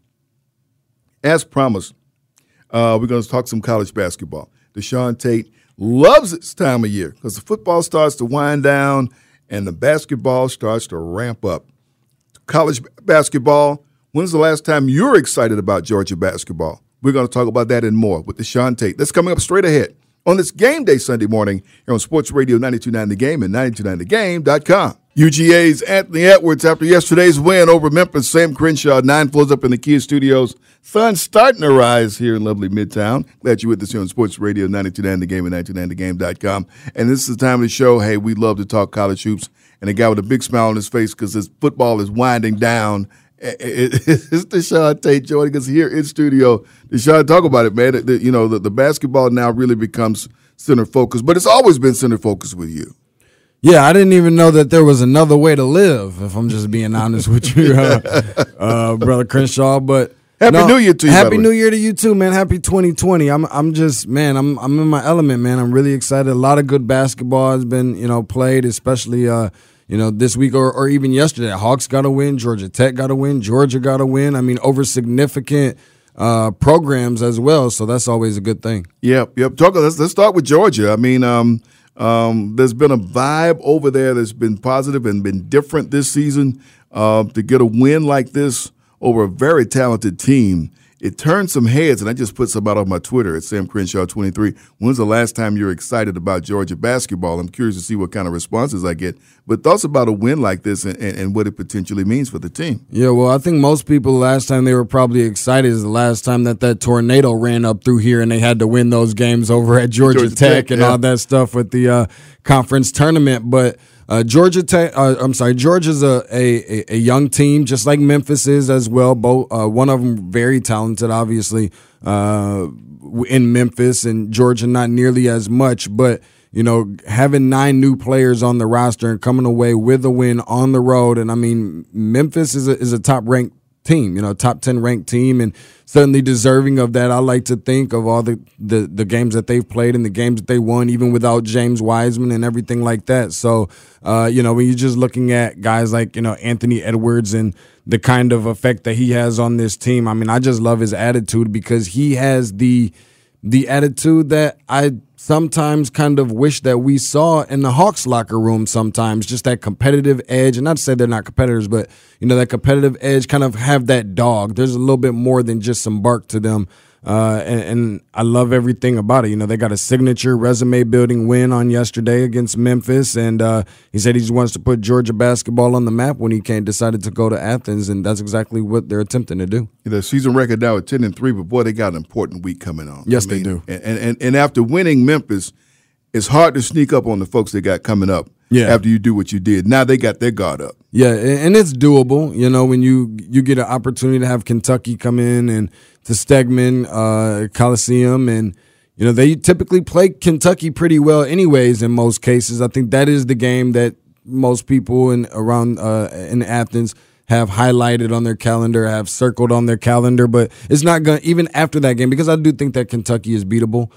As promised, we're going to talk some college basketball. Deshaun Tate loves this time of year because the football starts to wind down and the basketball starts to ramp up. College basketball, when's the last time you were excited about Georgia basketball? We're going to talk about that and more with Deshaun Tate. That's coming up straight ahead on this Game Day Sunday morning here on Sports Radio 92.9 The Game and 92.9thegame.com. UGA's Anthony Edwards, after yesterday's win over Memphis, Sam Crenshaw, 9 floors up in the Kia Studios. Sun's starting to rise here in lovely Midtown. Glad you're with us here on Sports Radio 92.9 The Game and 92.9thegame.com. And this is the time of the show, hey, we love to talk college hoops. And a guy with a big smile on his face because his football is winding down. It's Deshaun Tate joining us here in studio. Deshaun, talk about it, man. The basketball now really becomes center focus, but it's always been center focus with you. Yeah, I didn't even know that there was another way to live, if I'm just being honest with you, Brother Crenshaw. But Happy New Year to you. Happy New Year to you too, man. Happy 2020. I'm in my element, man. I'm really excited. A lot of good basketball has been, played, especially this week or even yesterday. Hawks got a win, Georgia Tech got a win, Georgia got a win. I mean, over significant programs as well. So that's always a good thing. Yep. Let's start with Georgia. I mean, there's been a vibe over there that's been positive and been different this season. To get a win like this over a very talented team, it turned some heads, and I just put some out on my Twitter at Sam Crenshaw 23. When's the last time you were excited about Georgia basketball? I'm curious to see what kind of responses I get. But thoughts about a win like this and what it potentially means for the team. Yeah, well, I think most people the last time they were probably excited is the last time that tornado ran up through here and they had to win those games over at Georgia Tech and all that stuff with the conference tournament. But Georgia's a young team, just like Memphis is as well. Both one of them very talented, obviously, in Memphis, and Georgia not nearly as much. But having 9 new players on the roster and coming away with a win on the road, and I mean, Memphis is a top ranked team, top 10 ranked team, and certainly deserving of that. I like to think of all the games that they've played and the games that they won, even without James Wiseman and everything like that. So, when you're just looking at guys like, Anthony Edwards and the kind of effect that he has on this team, I mean, I just love his attitude because he has the attitude that I sometimes kind of wish that we saw in the Hawks locker room sometimes, just that competitive edge. And not to say they're not competitors, but, that competitive edge, kind of have that dog. There's a little bit more than just some bark to them. And I love everything about it. They got a signature resume-building win on yesterday against Memphis, and he said he just wants to put Georgia basketball on the map when he decided to go to Athens, and that's exactly what they're attempting to do. The season record now at 10-3, but boy, they got an important week coming on. Yes, they do. And after winning Memphis, it's hard to sneak up on the folks they got coming up. Yeah. After you do what you did. Now they got their guard up. Yeah, and it's doable. When you get an opportunity to have Kentucky come in and to Stegman Coliseum, and they typically play Kentucky pretty well anyways in most cases. I think that is the game that most people in Athens have highlighted on their calendar, have circled on their calendar, but it's not going to, even after that game, because I do think that Kentucky is beatable.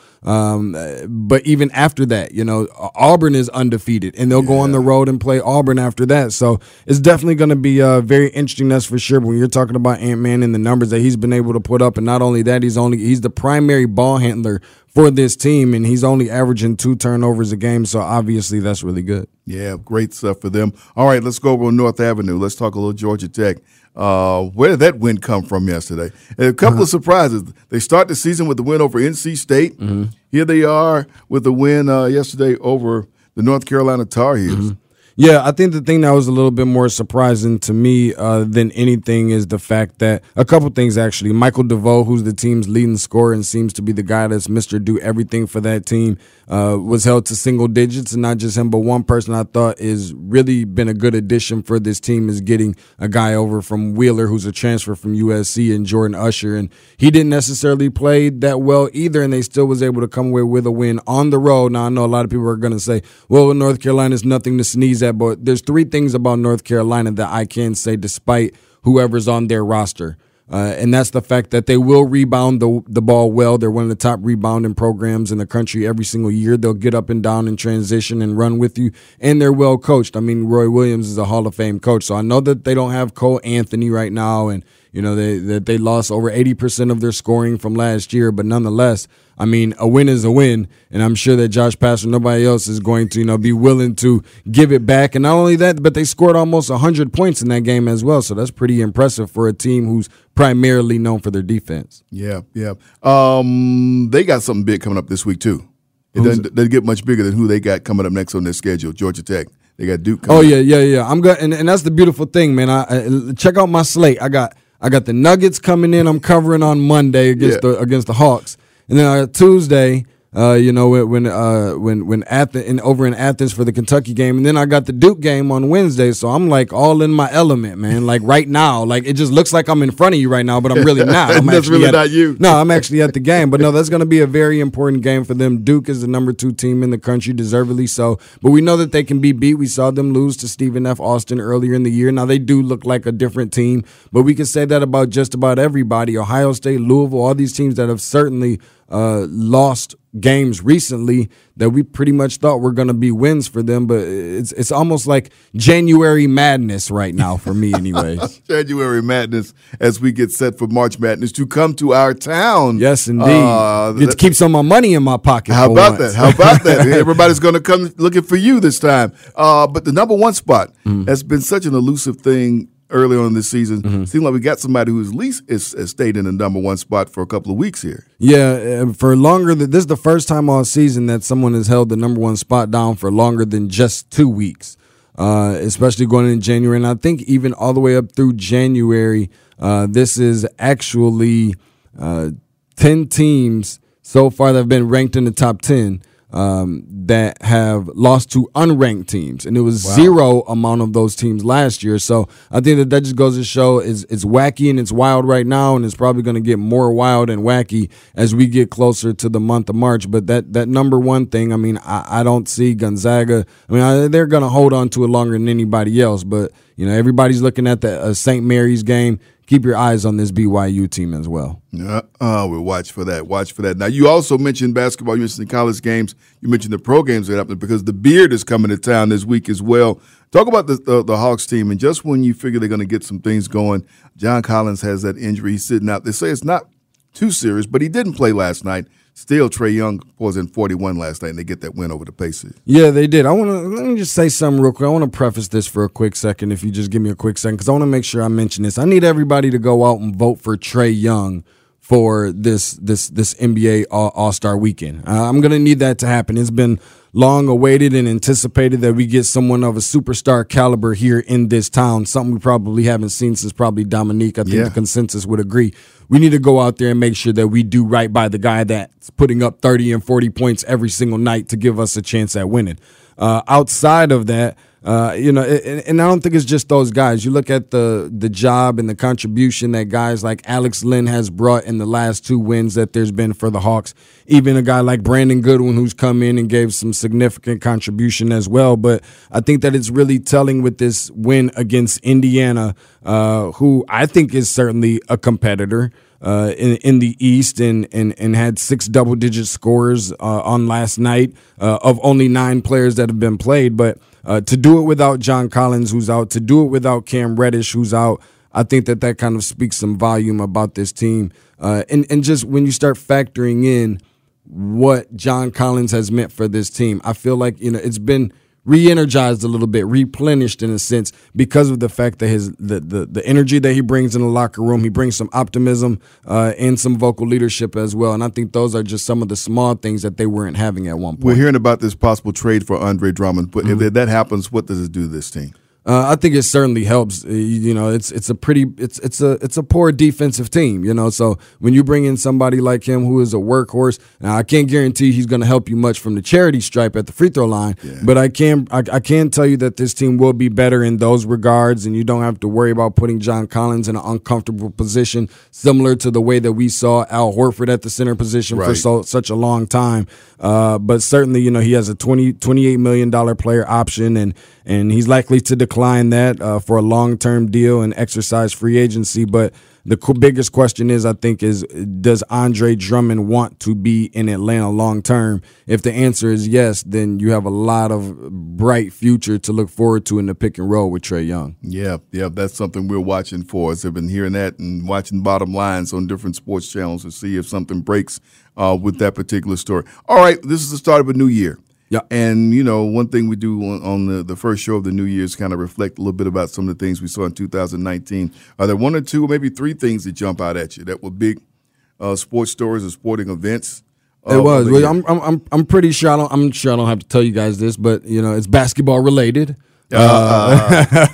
But even after that, Auburn is undefeated, and they'll go on the road and play Auburn after that. So it's definitely going to be very interesting, that's for sure. But when you're talking about Ant-Man and the numbers that he's been able to put up, and not only that, he's the primary ball handler for this team, and he's only averaging 2 turnovers a game, so obviously that's really good. Yeah, great stuff for them. All right, let's go over on North Avenue. Let's talk a little Georgia Tech. Where did that win come from yesterday? And a couple of surprises. They start the season with the win over NC State. Mm-hmm. Here they are with the win yesterday over the North Carolina Tar Heels. Mm-hmm. Yeah, I think the thing that was a little bit more surprising to me than anything is the fact that a couple things, actually. Michael DeVoe, who's the team's leading scorer and seems to be the guy that's Mr. Do Everything for that team, was held to single digits, and not just him, but one person I thought is really been a good addition for this team is getting a guy over from Wheeler, who's a transfer from USC, and Jordan Usher, and he didn't necessarily play that well either, and they still was able to come away with a win on the road. Now, I know a lot of people are going to say, well, North Carolina's nothing to sneeze at, but there's three things about North Carolina that I can say despite whoever's on their roster. And that's the fact that they will rebound the ball well. They're one of the top rebounding programs in the country every single year. They'll get up and down and transition and run with you, and they're well coached. I mean, Roy Williams is a Hall of Fame coach, so I know that they don't have Cole Anthony right now, and you know they lost over 80% of their scoring from last year, but nonetheless, I mean, a win is a win, and I'm sure that Josh Pastner, nobody else is going to, be willing to give it back. And not only that, but they scored almost 100 points in that game as well, so that's pretty impressive for a team who's primarily known for their defense. Yeah. They got something big coming up this week, too. It doesn't get much bigger than who they got coming up next on their schedule, Georgia Tech. They got Duke coming up. Yeah. I'm good, and that's the beautiful thing, man. I check out my slate. I got the Nuggets coming in. I'm covering on Monday against the Hawks. And then Tuesday, when Athens over in Athens for the Kentucky game, and then I got the Duke game on Wednesday. So I'm like all in my element, man. Like right now, like it just looks like I'm in front of you right now, but I'm really not. That's really not you. No, I'm actually at the game. But no, that's going to be a very important game for them. Duke is the number 2 team in the country, deservedly so. But we know that they can be beat. We saw them lose to Stephen F. Austin earlier in the year. Now they do look like a different team, but we can say that about just about everybody. Ohio State, Louisville, all these teams that have certainly lost games recently that we pretty much thought were going to be wins for them, but it's almost like January madness right now for me anyways. January madness as we get set for March Madness to come to our town. Yes, indeed. Get to keep some of my money in my pocket. How about that? Everybody's going to come looking for you this time. But the number 1 spot has been such an elusive thing early on this season. Seems like we got somebody who at least has stayed in the number 1 spot for a couple of weeks here. Yeah, for longer. This is the first time all season that someone has held the number 1 spot down for longer than just 2 weeks, especially going into January. And I think even all the way up through January, this is actually 10 teams so far that have been ranked in the top 10. That have lost to unranked teams, and it was 0 amount of those teams last year. So I think that just goes to show it's wacky and it's wild right now, and it's probably going to get more wild and wacky as we get closer to the month of March. But that number 1 thing, I mean, I don't see Gonzaga. I mean, they're going to hold on to it longer than anybody else, but everybody's looking at the St. Mary's game. Keep your eyes on this BYU team as well. We'll watch for that. Now, you also mentioned basketball. You mentioned the college games. You mentioned the pro games that happened because the Beard is coming to town this week as well. Talk about the Hawks team, and just when you figure they're going to get some things going, John Collins has that injury. He's sitting out. They say it's not too serious, but he didn't play last night. Still, Trae Young was in 41 last night, and they get that win over the Pacers. Yeah, they did. Let me just say something real quick. I want to preface this for a quick second, if you just give me a quick second, because I want to make sure I mention this. I need everybody to go out and vote for Trae Young for this NBA All-Star weekend. I'm going to need that to happen. It's been long awaited and anticipated that we get someone of a superstar caliber here in this town, something we probably haven't seen since probably Dominique. I think the consensus would agree. We need to go out there and make sure that we do right by the guy that's putting up 30 and 40 points every single night to give us a chance at winning. Outside of that, and I don't think it's just those guys. You look at the job and the contribution that guys like Alex Len has brought in the last 2 wins that there's been for the Hawks. Even a guy like Brandon Goodwin, who's come in and gave some significant contribution as well. But I think that it's really telling with this win against Indiana, who I think is certainly a competitor in the East and had 6 double-digit scores on last night of only 9 players that have been played. But to do it without John Collins, who's out, to do it without Cam Reddish, who's out, I think that kind of speaks some volume about this team. And just when you start factoring in what John Collins has meant for this team, I feel like it's been re-energized a little bit, replenished in a sense because of the fact that the energy that he brings in the locker room, he brings some optimism and some vocal leadership as well. And I think those are just some of the small things that they weren't having at one point. We're hearing about this possible trade for Andre Drummond, but if that happens, what does it do to this team? I think it certainly helps. It's a poor defensive team. So when you bring in somebody like him who is a workhorse, now I can't guarantee he's going to help you much from the charity stripe at the free throw line, but I can tell you that this team will be better in those regards, and you don't have to worry about putting John Collins in an uncomfortable position, similar to the way that we saw Al Horford at the center position for such a long time. But certainly, he has a $28 million player option, and he's likely to decline that for a long-term deal and exercise free agency. But the biggest question is, I think, does Andre Drummond want to be in Atlanta long-term? If the answer is yes, then you have a lot of bright future to look forward to in the pick and roll with Trae Young. Yeah, that's something we're watching for. I've been hearing that and watching bottom lines on different sports channels to see if something breaks with that particular story. All right, this is the start of a new year. Yeah, and one thing we do on the first show of the new year is kind of reflect a little bit about some of the things we saw in 2019. Are there one or two, or maybe three things that jump out at you that were big sports stories or sporting events? It was. Well, I'm pretty sure. I'm sure I don't have to tell you guys this, but it's basketball related. But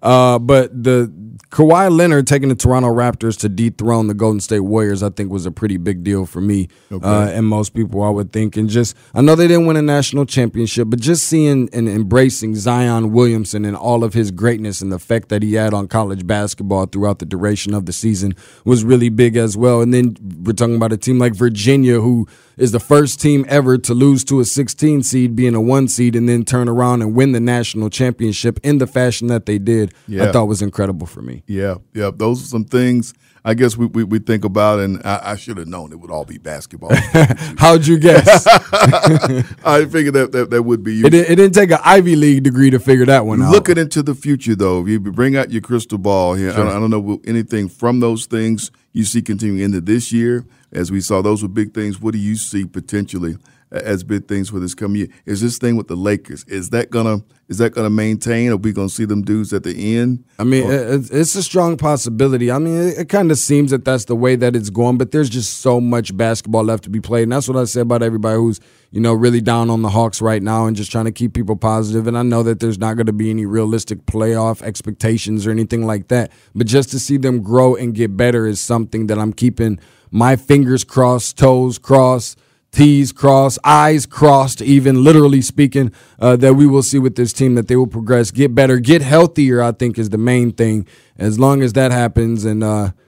the Kawhi Leonard taking the Toronto Raptors to dethrone the Golden State Warriors, I think, was a pretty big deal for me and most people, I would think. And I know they didn't win a national championship, but just seeing and embracing Zion Williamson and all of his greatness and the effect that he had on college basketball throughout the duration of the season was really big as well. And then we're talking about a team like Virginia, who is the first team ever to lose to a 16 seed, being a 1 seed, and then turn around and win the national championship in the fashion that they did. I thought was incredible for me. Yeah. Those are some things I guess we think about, and I should have known it would all be basketball. How'd you guess? I figured that would be you. It didn't take an Ivy League degree to figure that one out. Looking into the future, though, if you bring out your crystal ball here, sure. I don't know anything from those things you see continuing into this year. As we saw, those were big things. What do you see potentially as big things for this coming year? Is this thing with the Lakers, is that gonna maintain? Are we gonna see them dudes at the end? I mean, it's a strong possibility. I mean, it kind of seems that that's the way that it's going, but there's just so much basketball left to be played, and that's what I say about everybody who's really down on the Hawks right now and just trying to keep people positive. And I know that there's not going to be any realistic playoff expectations or anything like that, but just to see them grow and get better is something that I'm keeping my fingers crossed, toes crossed, T's crossed, I's crossed, even literally speaking, that we will see with this team, that they will progress, get better, get healthier, I think is the main thing. As long as that happens, and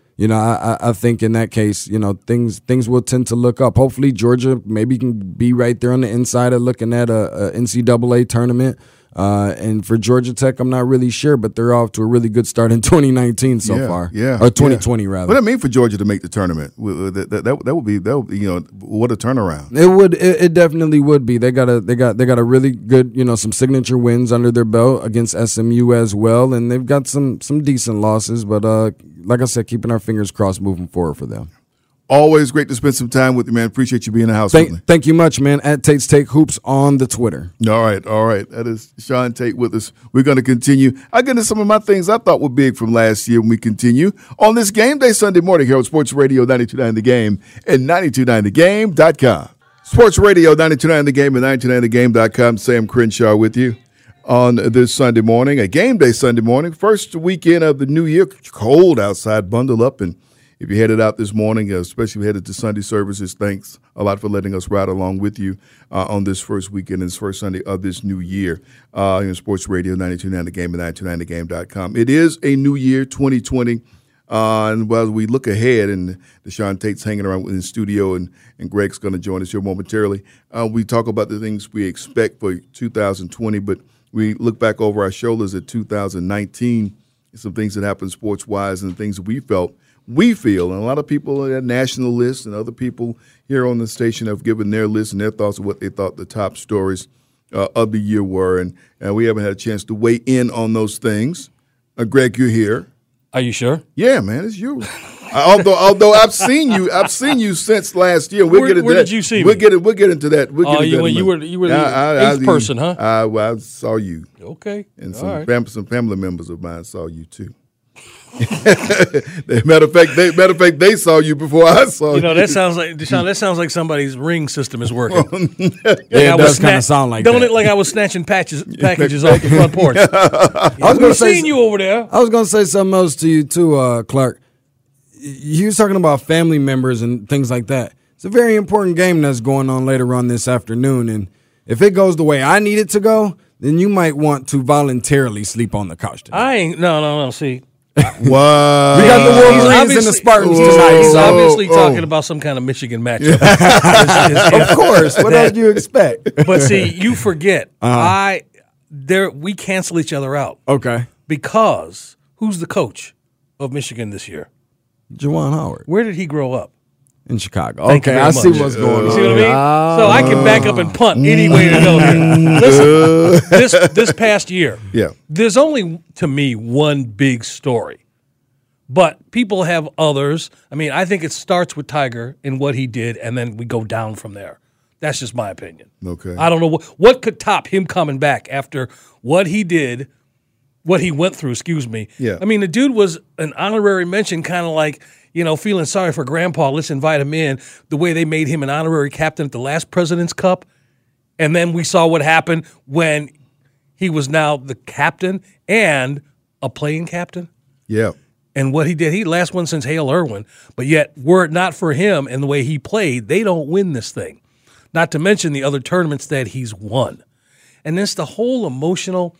I think in that case, things will tend to look up. Hopefully Georgia maybe can be right there on the inside of looking at a NCAA tournament. And for Georgia Tech, I'm not really sure, but they're off to a really good start in 2019 so far. Yeah, or 2020 rather. What does it mean for Georgia to make the tournament? That would be what a turnaround. It would. It definitely would be. They got a really good some signature wins under their belt against SMU as well, and they've got some decent losses. But like I said, keeping our fingers crossed moving forward for them. Always great to spend some time with you, man. Appreciate you being in the house with me. Thank you much, man. At Tate's Take Hoops on the Twitter. All right. That is Sean Tate with us. We're going to continue. I'll get into some of my things I thought were big from last year when we continue on this Game Day Sunday morning here on Sports Radio 92.9 The Game and 92.9thegame.com. Sports Radio 92.9 The Game and 92.9thegame.com. Sam Crenshaw with you on this Sunday morning, a Game Day Sunday morning. First weekend of the new year. Cold outside. Bundle up, and if you headed out this morning, especially if you headed to Sunday services, thanks a lot for letting us ride along with you on this first weekend, this first Sunday of this new year. In Sports Radio 92.9 The Game and 92.9thegame.com. It is a new year, 2020. And while we look ahead, and Deshaun Tate's hanging around in the studio, and Greg's going to join us here momentarily, we talk about the things we expect for 2020, but we look back over our shoulders at 2019, some things that happened sports-wise and things that we feel, and a lot of people at national lists and other people here on the station have given their lists and their thoughts of what they thought the top stories of the year were, and we haven't had a chance to weigh in on those things. Greg, you're here. Are you sure? Yeah, man, it's you. Although I've seen you since last year. We'll get into where that. did you see We'll me? get into that. We'll get into that. You were the eighth person, huh? I saw you. Okay. And All right. some family members of mine saw you too. matter of fact, they saw you before I saw you. That sounds like Deshaun. That sounds like somebody's ring system is working. Yeah, it does kind of sound like don't that. it? Like I was snatching packages off the front porch. I was We're seeing you over there. I was going to say something else to you too, Clark. You was talking about family members and things like that. It's a very important game that's going on later on this afternoon, and if it goes the way I need it to go, then you might want to voluntarily sleep on the couch tonight. I ain't. No. See. What? We got the Wolverines and the Spartans tonight. He's So. obviously talking about some kind of Michigan matchup. Of course. What else do you expect? But see, you forget. We cancel each other out Okay. because who's the coach of Michigan this year? Jawan Howard Where did he grow up? in Chicago. Thank you Okay, very I see much. what's going on. You see what I mean? So I can back up and punt any way to go here. Listen, this past year, Yeah. there's only, to me, one big story. But people have others. I mean, I think it starts with Tiger and what he did, and then we go down from there. That's just my opinion. Okay. I don't know what could top him coming back after what he did, what he went through, excuse me. Yeah. I mean, the dude was an honorary mention, kind of like, feeling sorry for grandpa. Let's invite him in. The way they made him an honorary captain at the last President's Cup. And then we saw what happened when he was now the captain and a playing captain. Yeah. And what he did, he last one since Hale Irwin. But yet, were it not for him and the way he played, they don't win this thing. Not to mention the other tournaments that he's won. And it's the whole emotional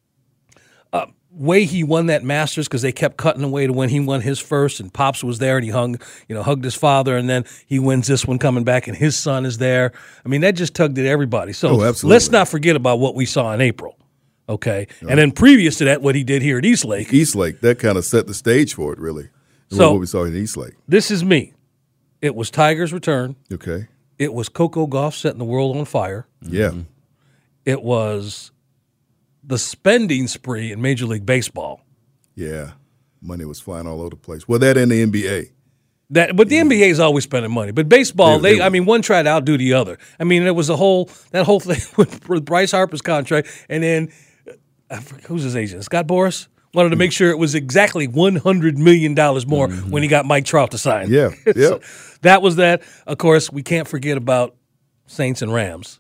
way he won that Masters, because they kept cutting away to when he won his first, and Pops was there, and he hugged his father, and then he wins this one coming back, and his son is there. I mean, that just tugged at everybody. So let's not forget about what we saw in April. Okay, and then previous to that, what he did here at Eastlake. Eastlake, that kind of set the stage for it, really. So what we saw in Eastlake. This is me. It was Tiger's return. Okay. It was Coco Gauff setting the world on fire. Yeah. It was the spending spree in Major League Baseball. Yeah. Money was flying all over the place. Well, that and the NBA. But the NBA is always spending money. But baseball, one tried to outdo the other. I mean, it was that whole thing with Bryce Harper's contract, and then who's his agent? Scott Boras wanted to make sure it was exactly $100 million more when he got Mike Trout to sign. Yeah, yeah. So that was that. Of course, we can't forget about Saints and Rams.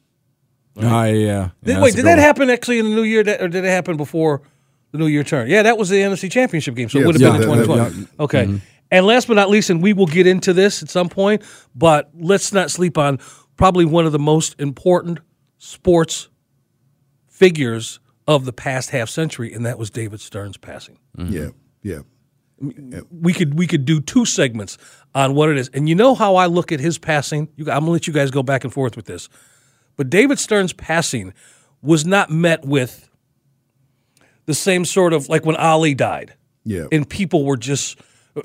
Yeah. Did that happen actually in the new year, or did it happen before the new year turn? Yeah, that was the NFC Championship game, so it would have been in 2020. Okay. And last but not least, and we will get into this at some point, but let's not sleep on probably one of the most important sports figures of the past half century, and that was David Stern's passing. Yeah, yeah. We could do two segments on what it is. And you know how I look at his passing? I'm going to let you guys go back and forth with this. But David Stern's passing was not met with the same sort of, like when Ali died. Yeah. And people were just,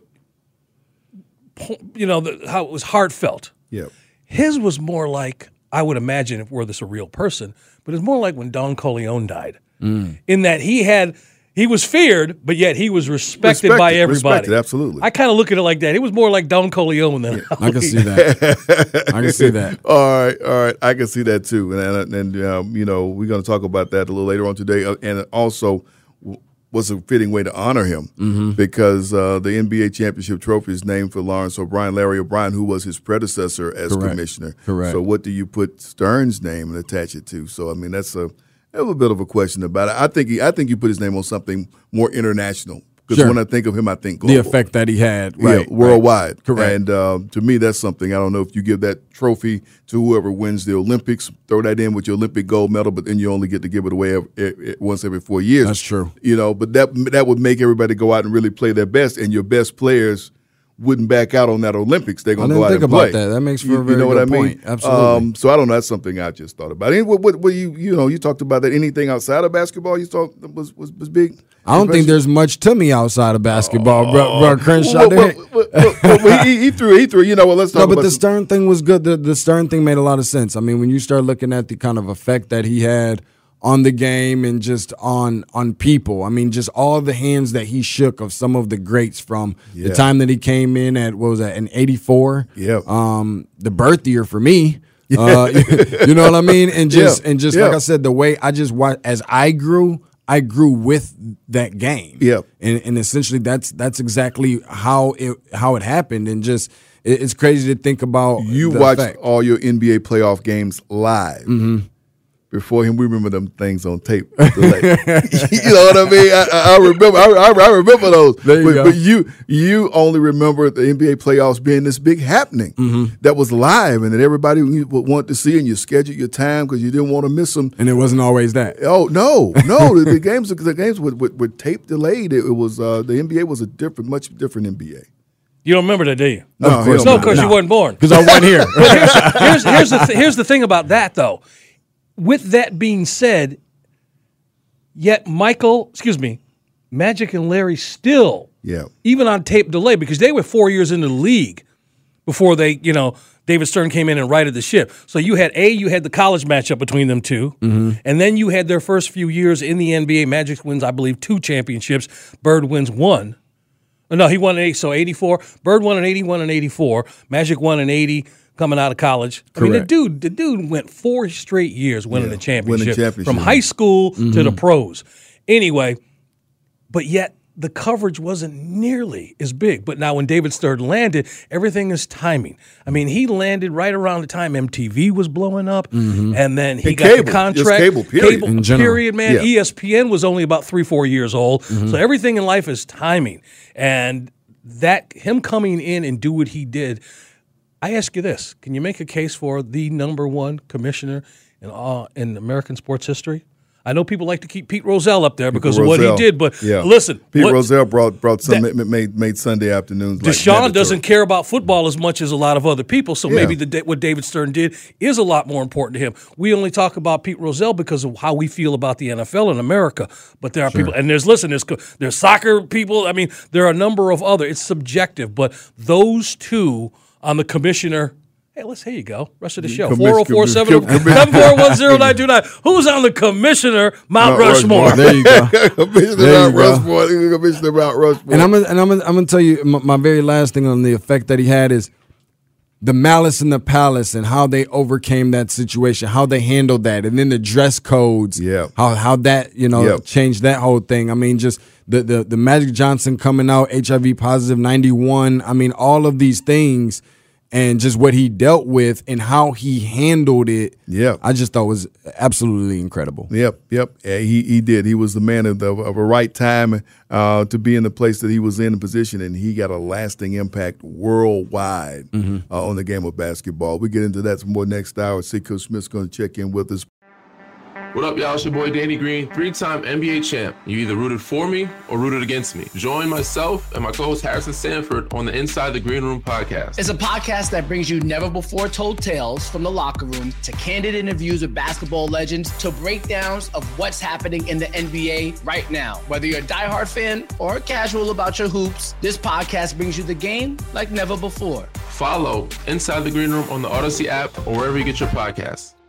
how it was heartfelt. Yeah. His was more like, I would imagine, if were this a real person, but it's more like when Don Corleone died. In that he was feared, but yet he was respected by everybody. Respected, absolutely. I kind of look at it like that. It was more like Don Corleone than I can see that. I can see that. All right. I can see that too. And we're going to talk about that a little later on today. And also, was a fitting way to honor him because the NBA championship trophy is named for Lawrence O'Brien, Larry O'Brien, who was his predecessor as commissioner. Correct. So what do you put Stern's name and attach it to? So, I mean, that's a bit of a question about it. I think you put his name on something more international. Because when I think of him, I think global. The effect that he had. Right. Yeah, worldwide. Right. Correct. And to me, that's something. I don't know if you give that trophy to whoever wins the Olympics, throw that in with your Olympic gold medal, but then you only get to give it away once every 4 years. That's true. But that would make everybody go out and really play their best, and your best players wouldn't back out on that Olympics. They're going to go out and play. I didn't think about that. That makes for a very good point. Absolutely. So I don't know. That's something I just thought about. What you talked about that. Anything outside of basketball you thought was big? I don't think there's much to me outside of basketball, bro. Crenshaw. He threw. Let's talk about. No, but the Stern thing was good. The Stern thing made a lot of sense. I mean, when you start looking at the kind of effect that he had on the game and just on people. I mean, just all the hands that he shook of some of the greats from the time that he came in at, what was that, in 84? Yeah. The birth year for me. You know what I mean? And just like I said, the way I just watched, as I grew with that game. Yeah. And essentially that's exactly how it happened. And just it's crazy to think about. You watched all your NBA playoff games live. Mm-hmm. Before him, we remember them things on tape. You know what I mean? I remember. I remember those. But you only remember the NBA playoffs being this big happening that was live and that everybody would want to see, and you scheduled your time because you didn't want to miss them. And it wasn't always that. Oh no! the games were tape delayed. It was the NBA was much different NBA. You don't remember that, do you? No, of course, you weren't born. Because I wasn't here. Here's the thing about that, though. With that being said, yet Magic and Larry still, even on tape delay, because they were 4 years into the league before they, David Stern came in and righted the ship. So you had the college matchup between them two, and then you had their first few years in the NBA. Magic wins, I believe, 2 championships. Bird wins 1. No, he won 84. Bird won in 81 and 84. Magic won in 80. Coming out of college. Correct. I mean, the dude went 4 straight years winning a championship from high school to the pros. Anyway, but yet the coverage wasn't nearly as big. But now when David Stern landed, everything is timing. I mean, he landed right around the time MTV was blowing up, and then he got the contract. Just cable, period. In general. Period, man. Yeah. ESPN was only about 3-4 years old. So everything in life is timing. And that him coming in and do what he did, I ask you this: can you make a case for the number one commissioner in American sports history? I know people like to keep Pete Rozelle up there because of what he did, but listen, Pete Rozelle brought some made Sunday afternoons. Deshaun doesn't care about football as much as a lot of other people, so maybe what David Stern did is a lot more important to him. We only talk about Pete Rozelle because of how we feel about the NFL in America, but there are people, and there's soccer people. I mean, there are a number of other. It's subjective, but those two on the commissioner. Hey, here you go. Rest of the show. 404-741-0929. Who's on the commissioner Mount Rushmore? There you go. Commissioner Mount Rushmore. And I'm gonna tell you my very last thing on the effect that he had is the malice in the palace and how they overcame that situation, how they handled that, and then the dress codes. How that changed that whole thing. I mean, just the Magic Johnson coming out HIV positive 91. I mean, all of these things. And just what he dealt with and how he handled it, I just thought was absolutely incredible. Yep. Yeah, he did. He was the man of a right time to be in the place that he was in the position, and he got a lasting impact worldwide on the game of basketball. We get into that some more next hour. See, Coach Smith's going to check in with us. What up, y'all? It's your boy Danny Green, 3-time NBA champ. You either rooted for me or rooted against me. Join myself and my co-host Harrison Sanford on the Inside the Green Room podcast. It's a podcast that brings you never-before-told tales from the locker room to candid interviews with basketball legends to breakdowns of what's happening in the NBA right now. Whether you're a diehard fan or casual about your hoops, this podcast brings you the game like never before. Follow Inside the Green Room on the Odyssey app or wherever you get your podcasts.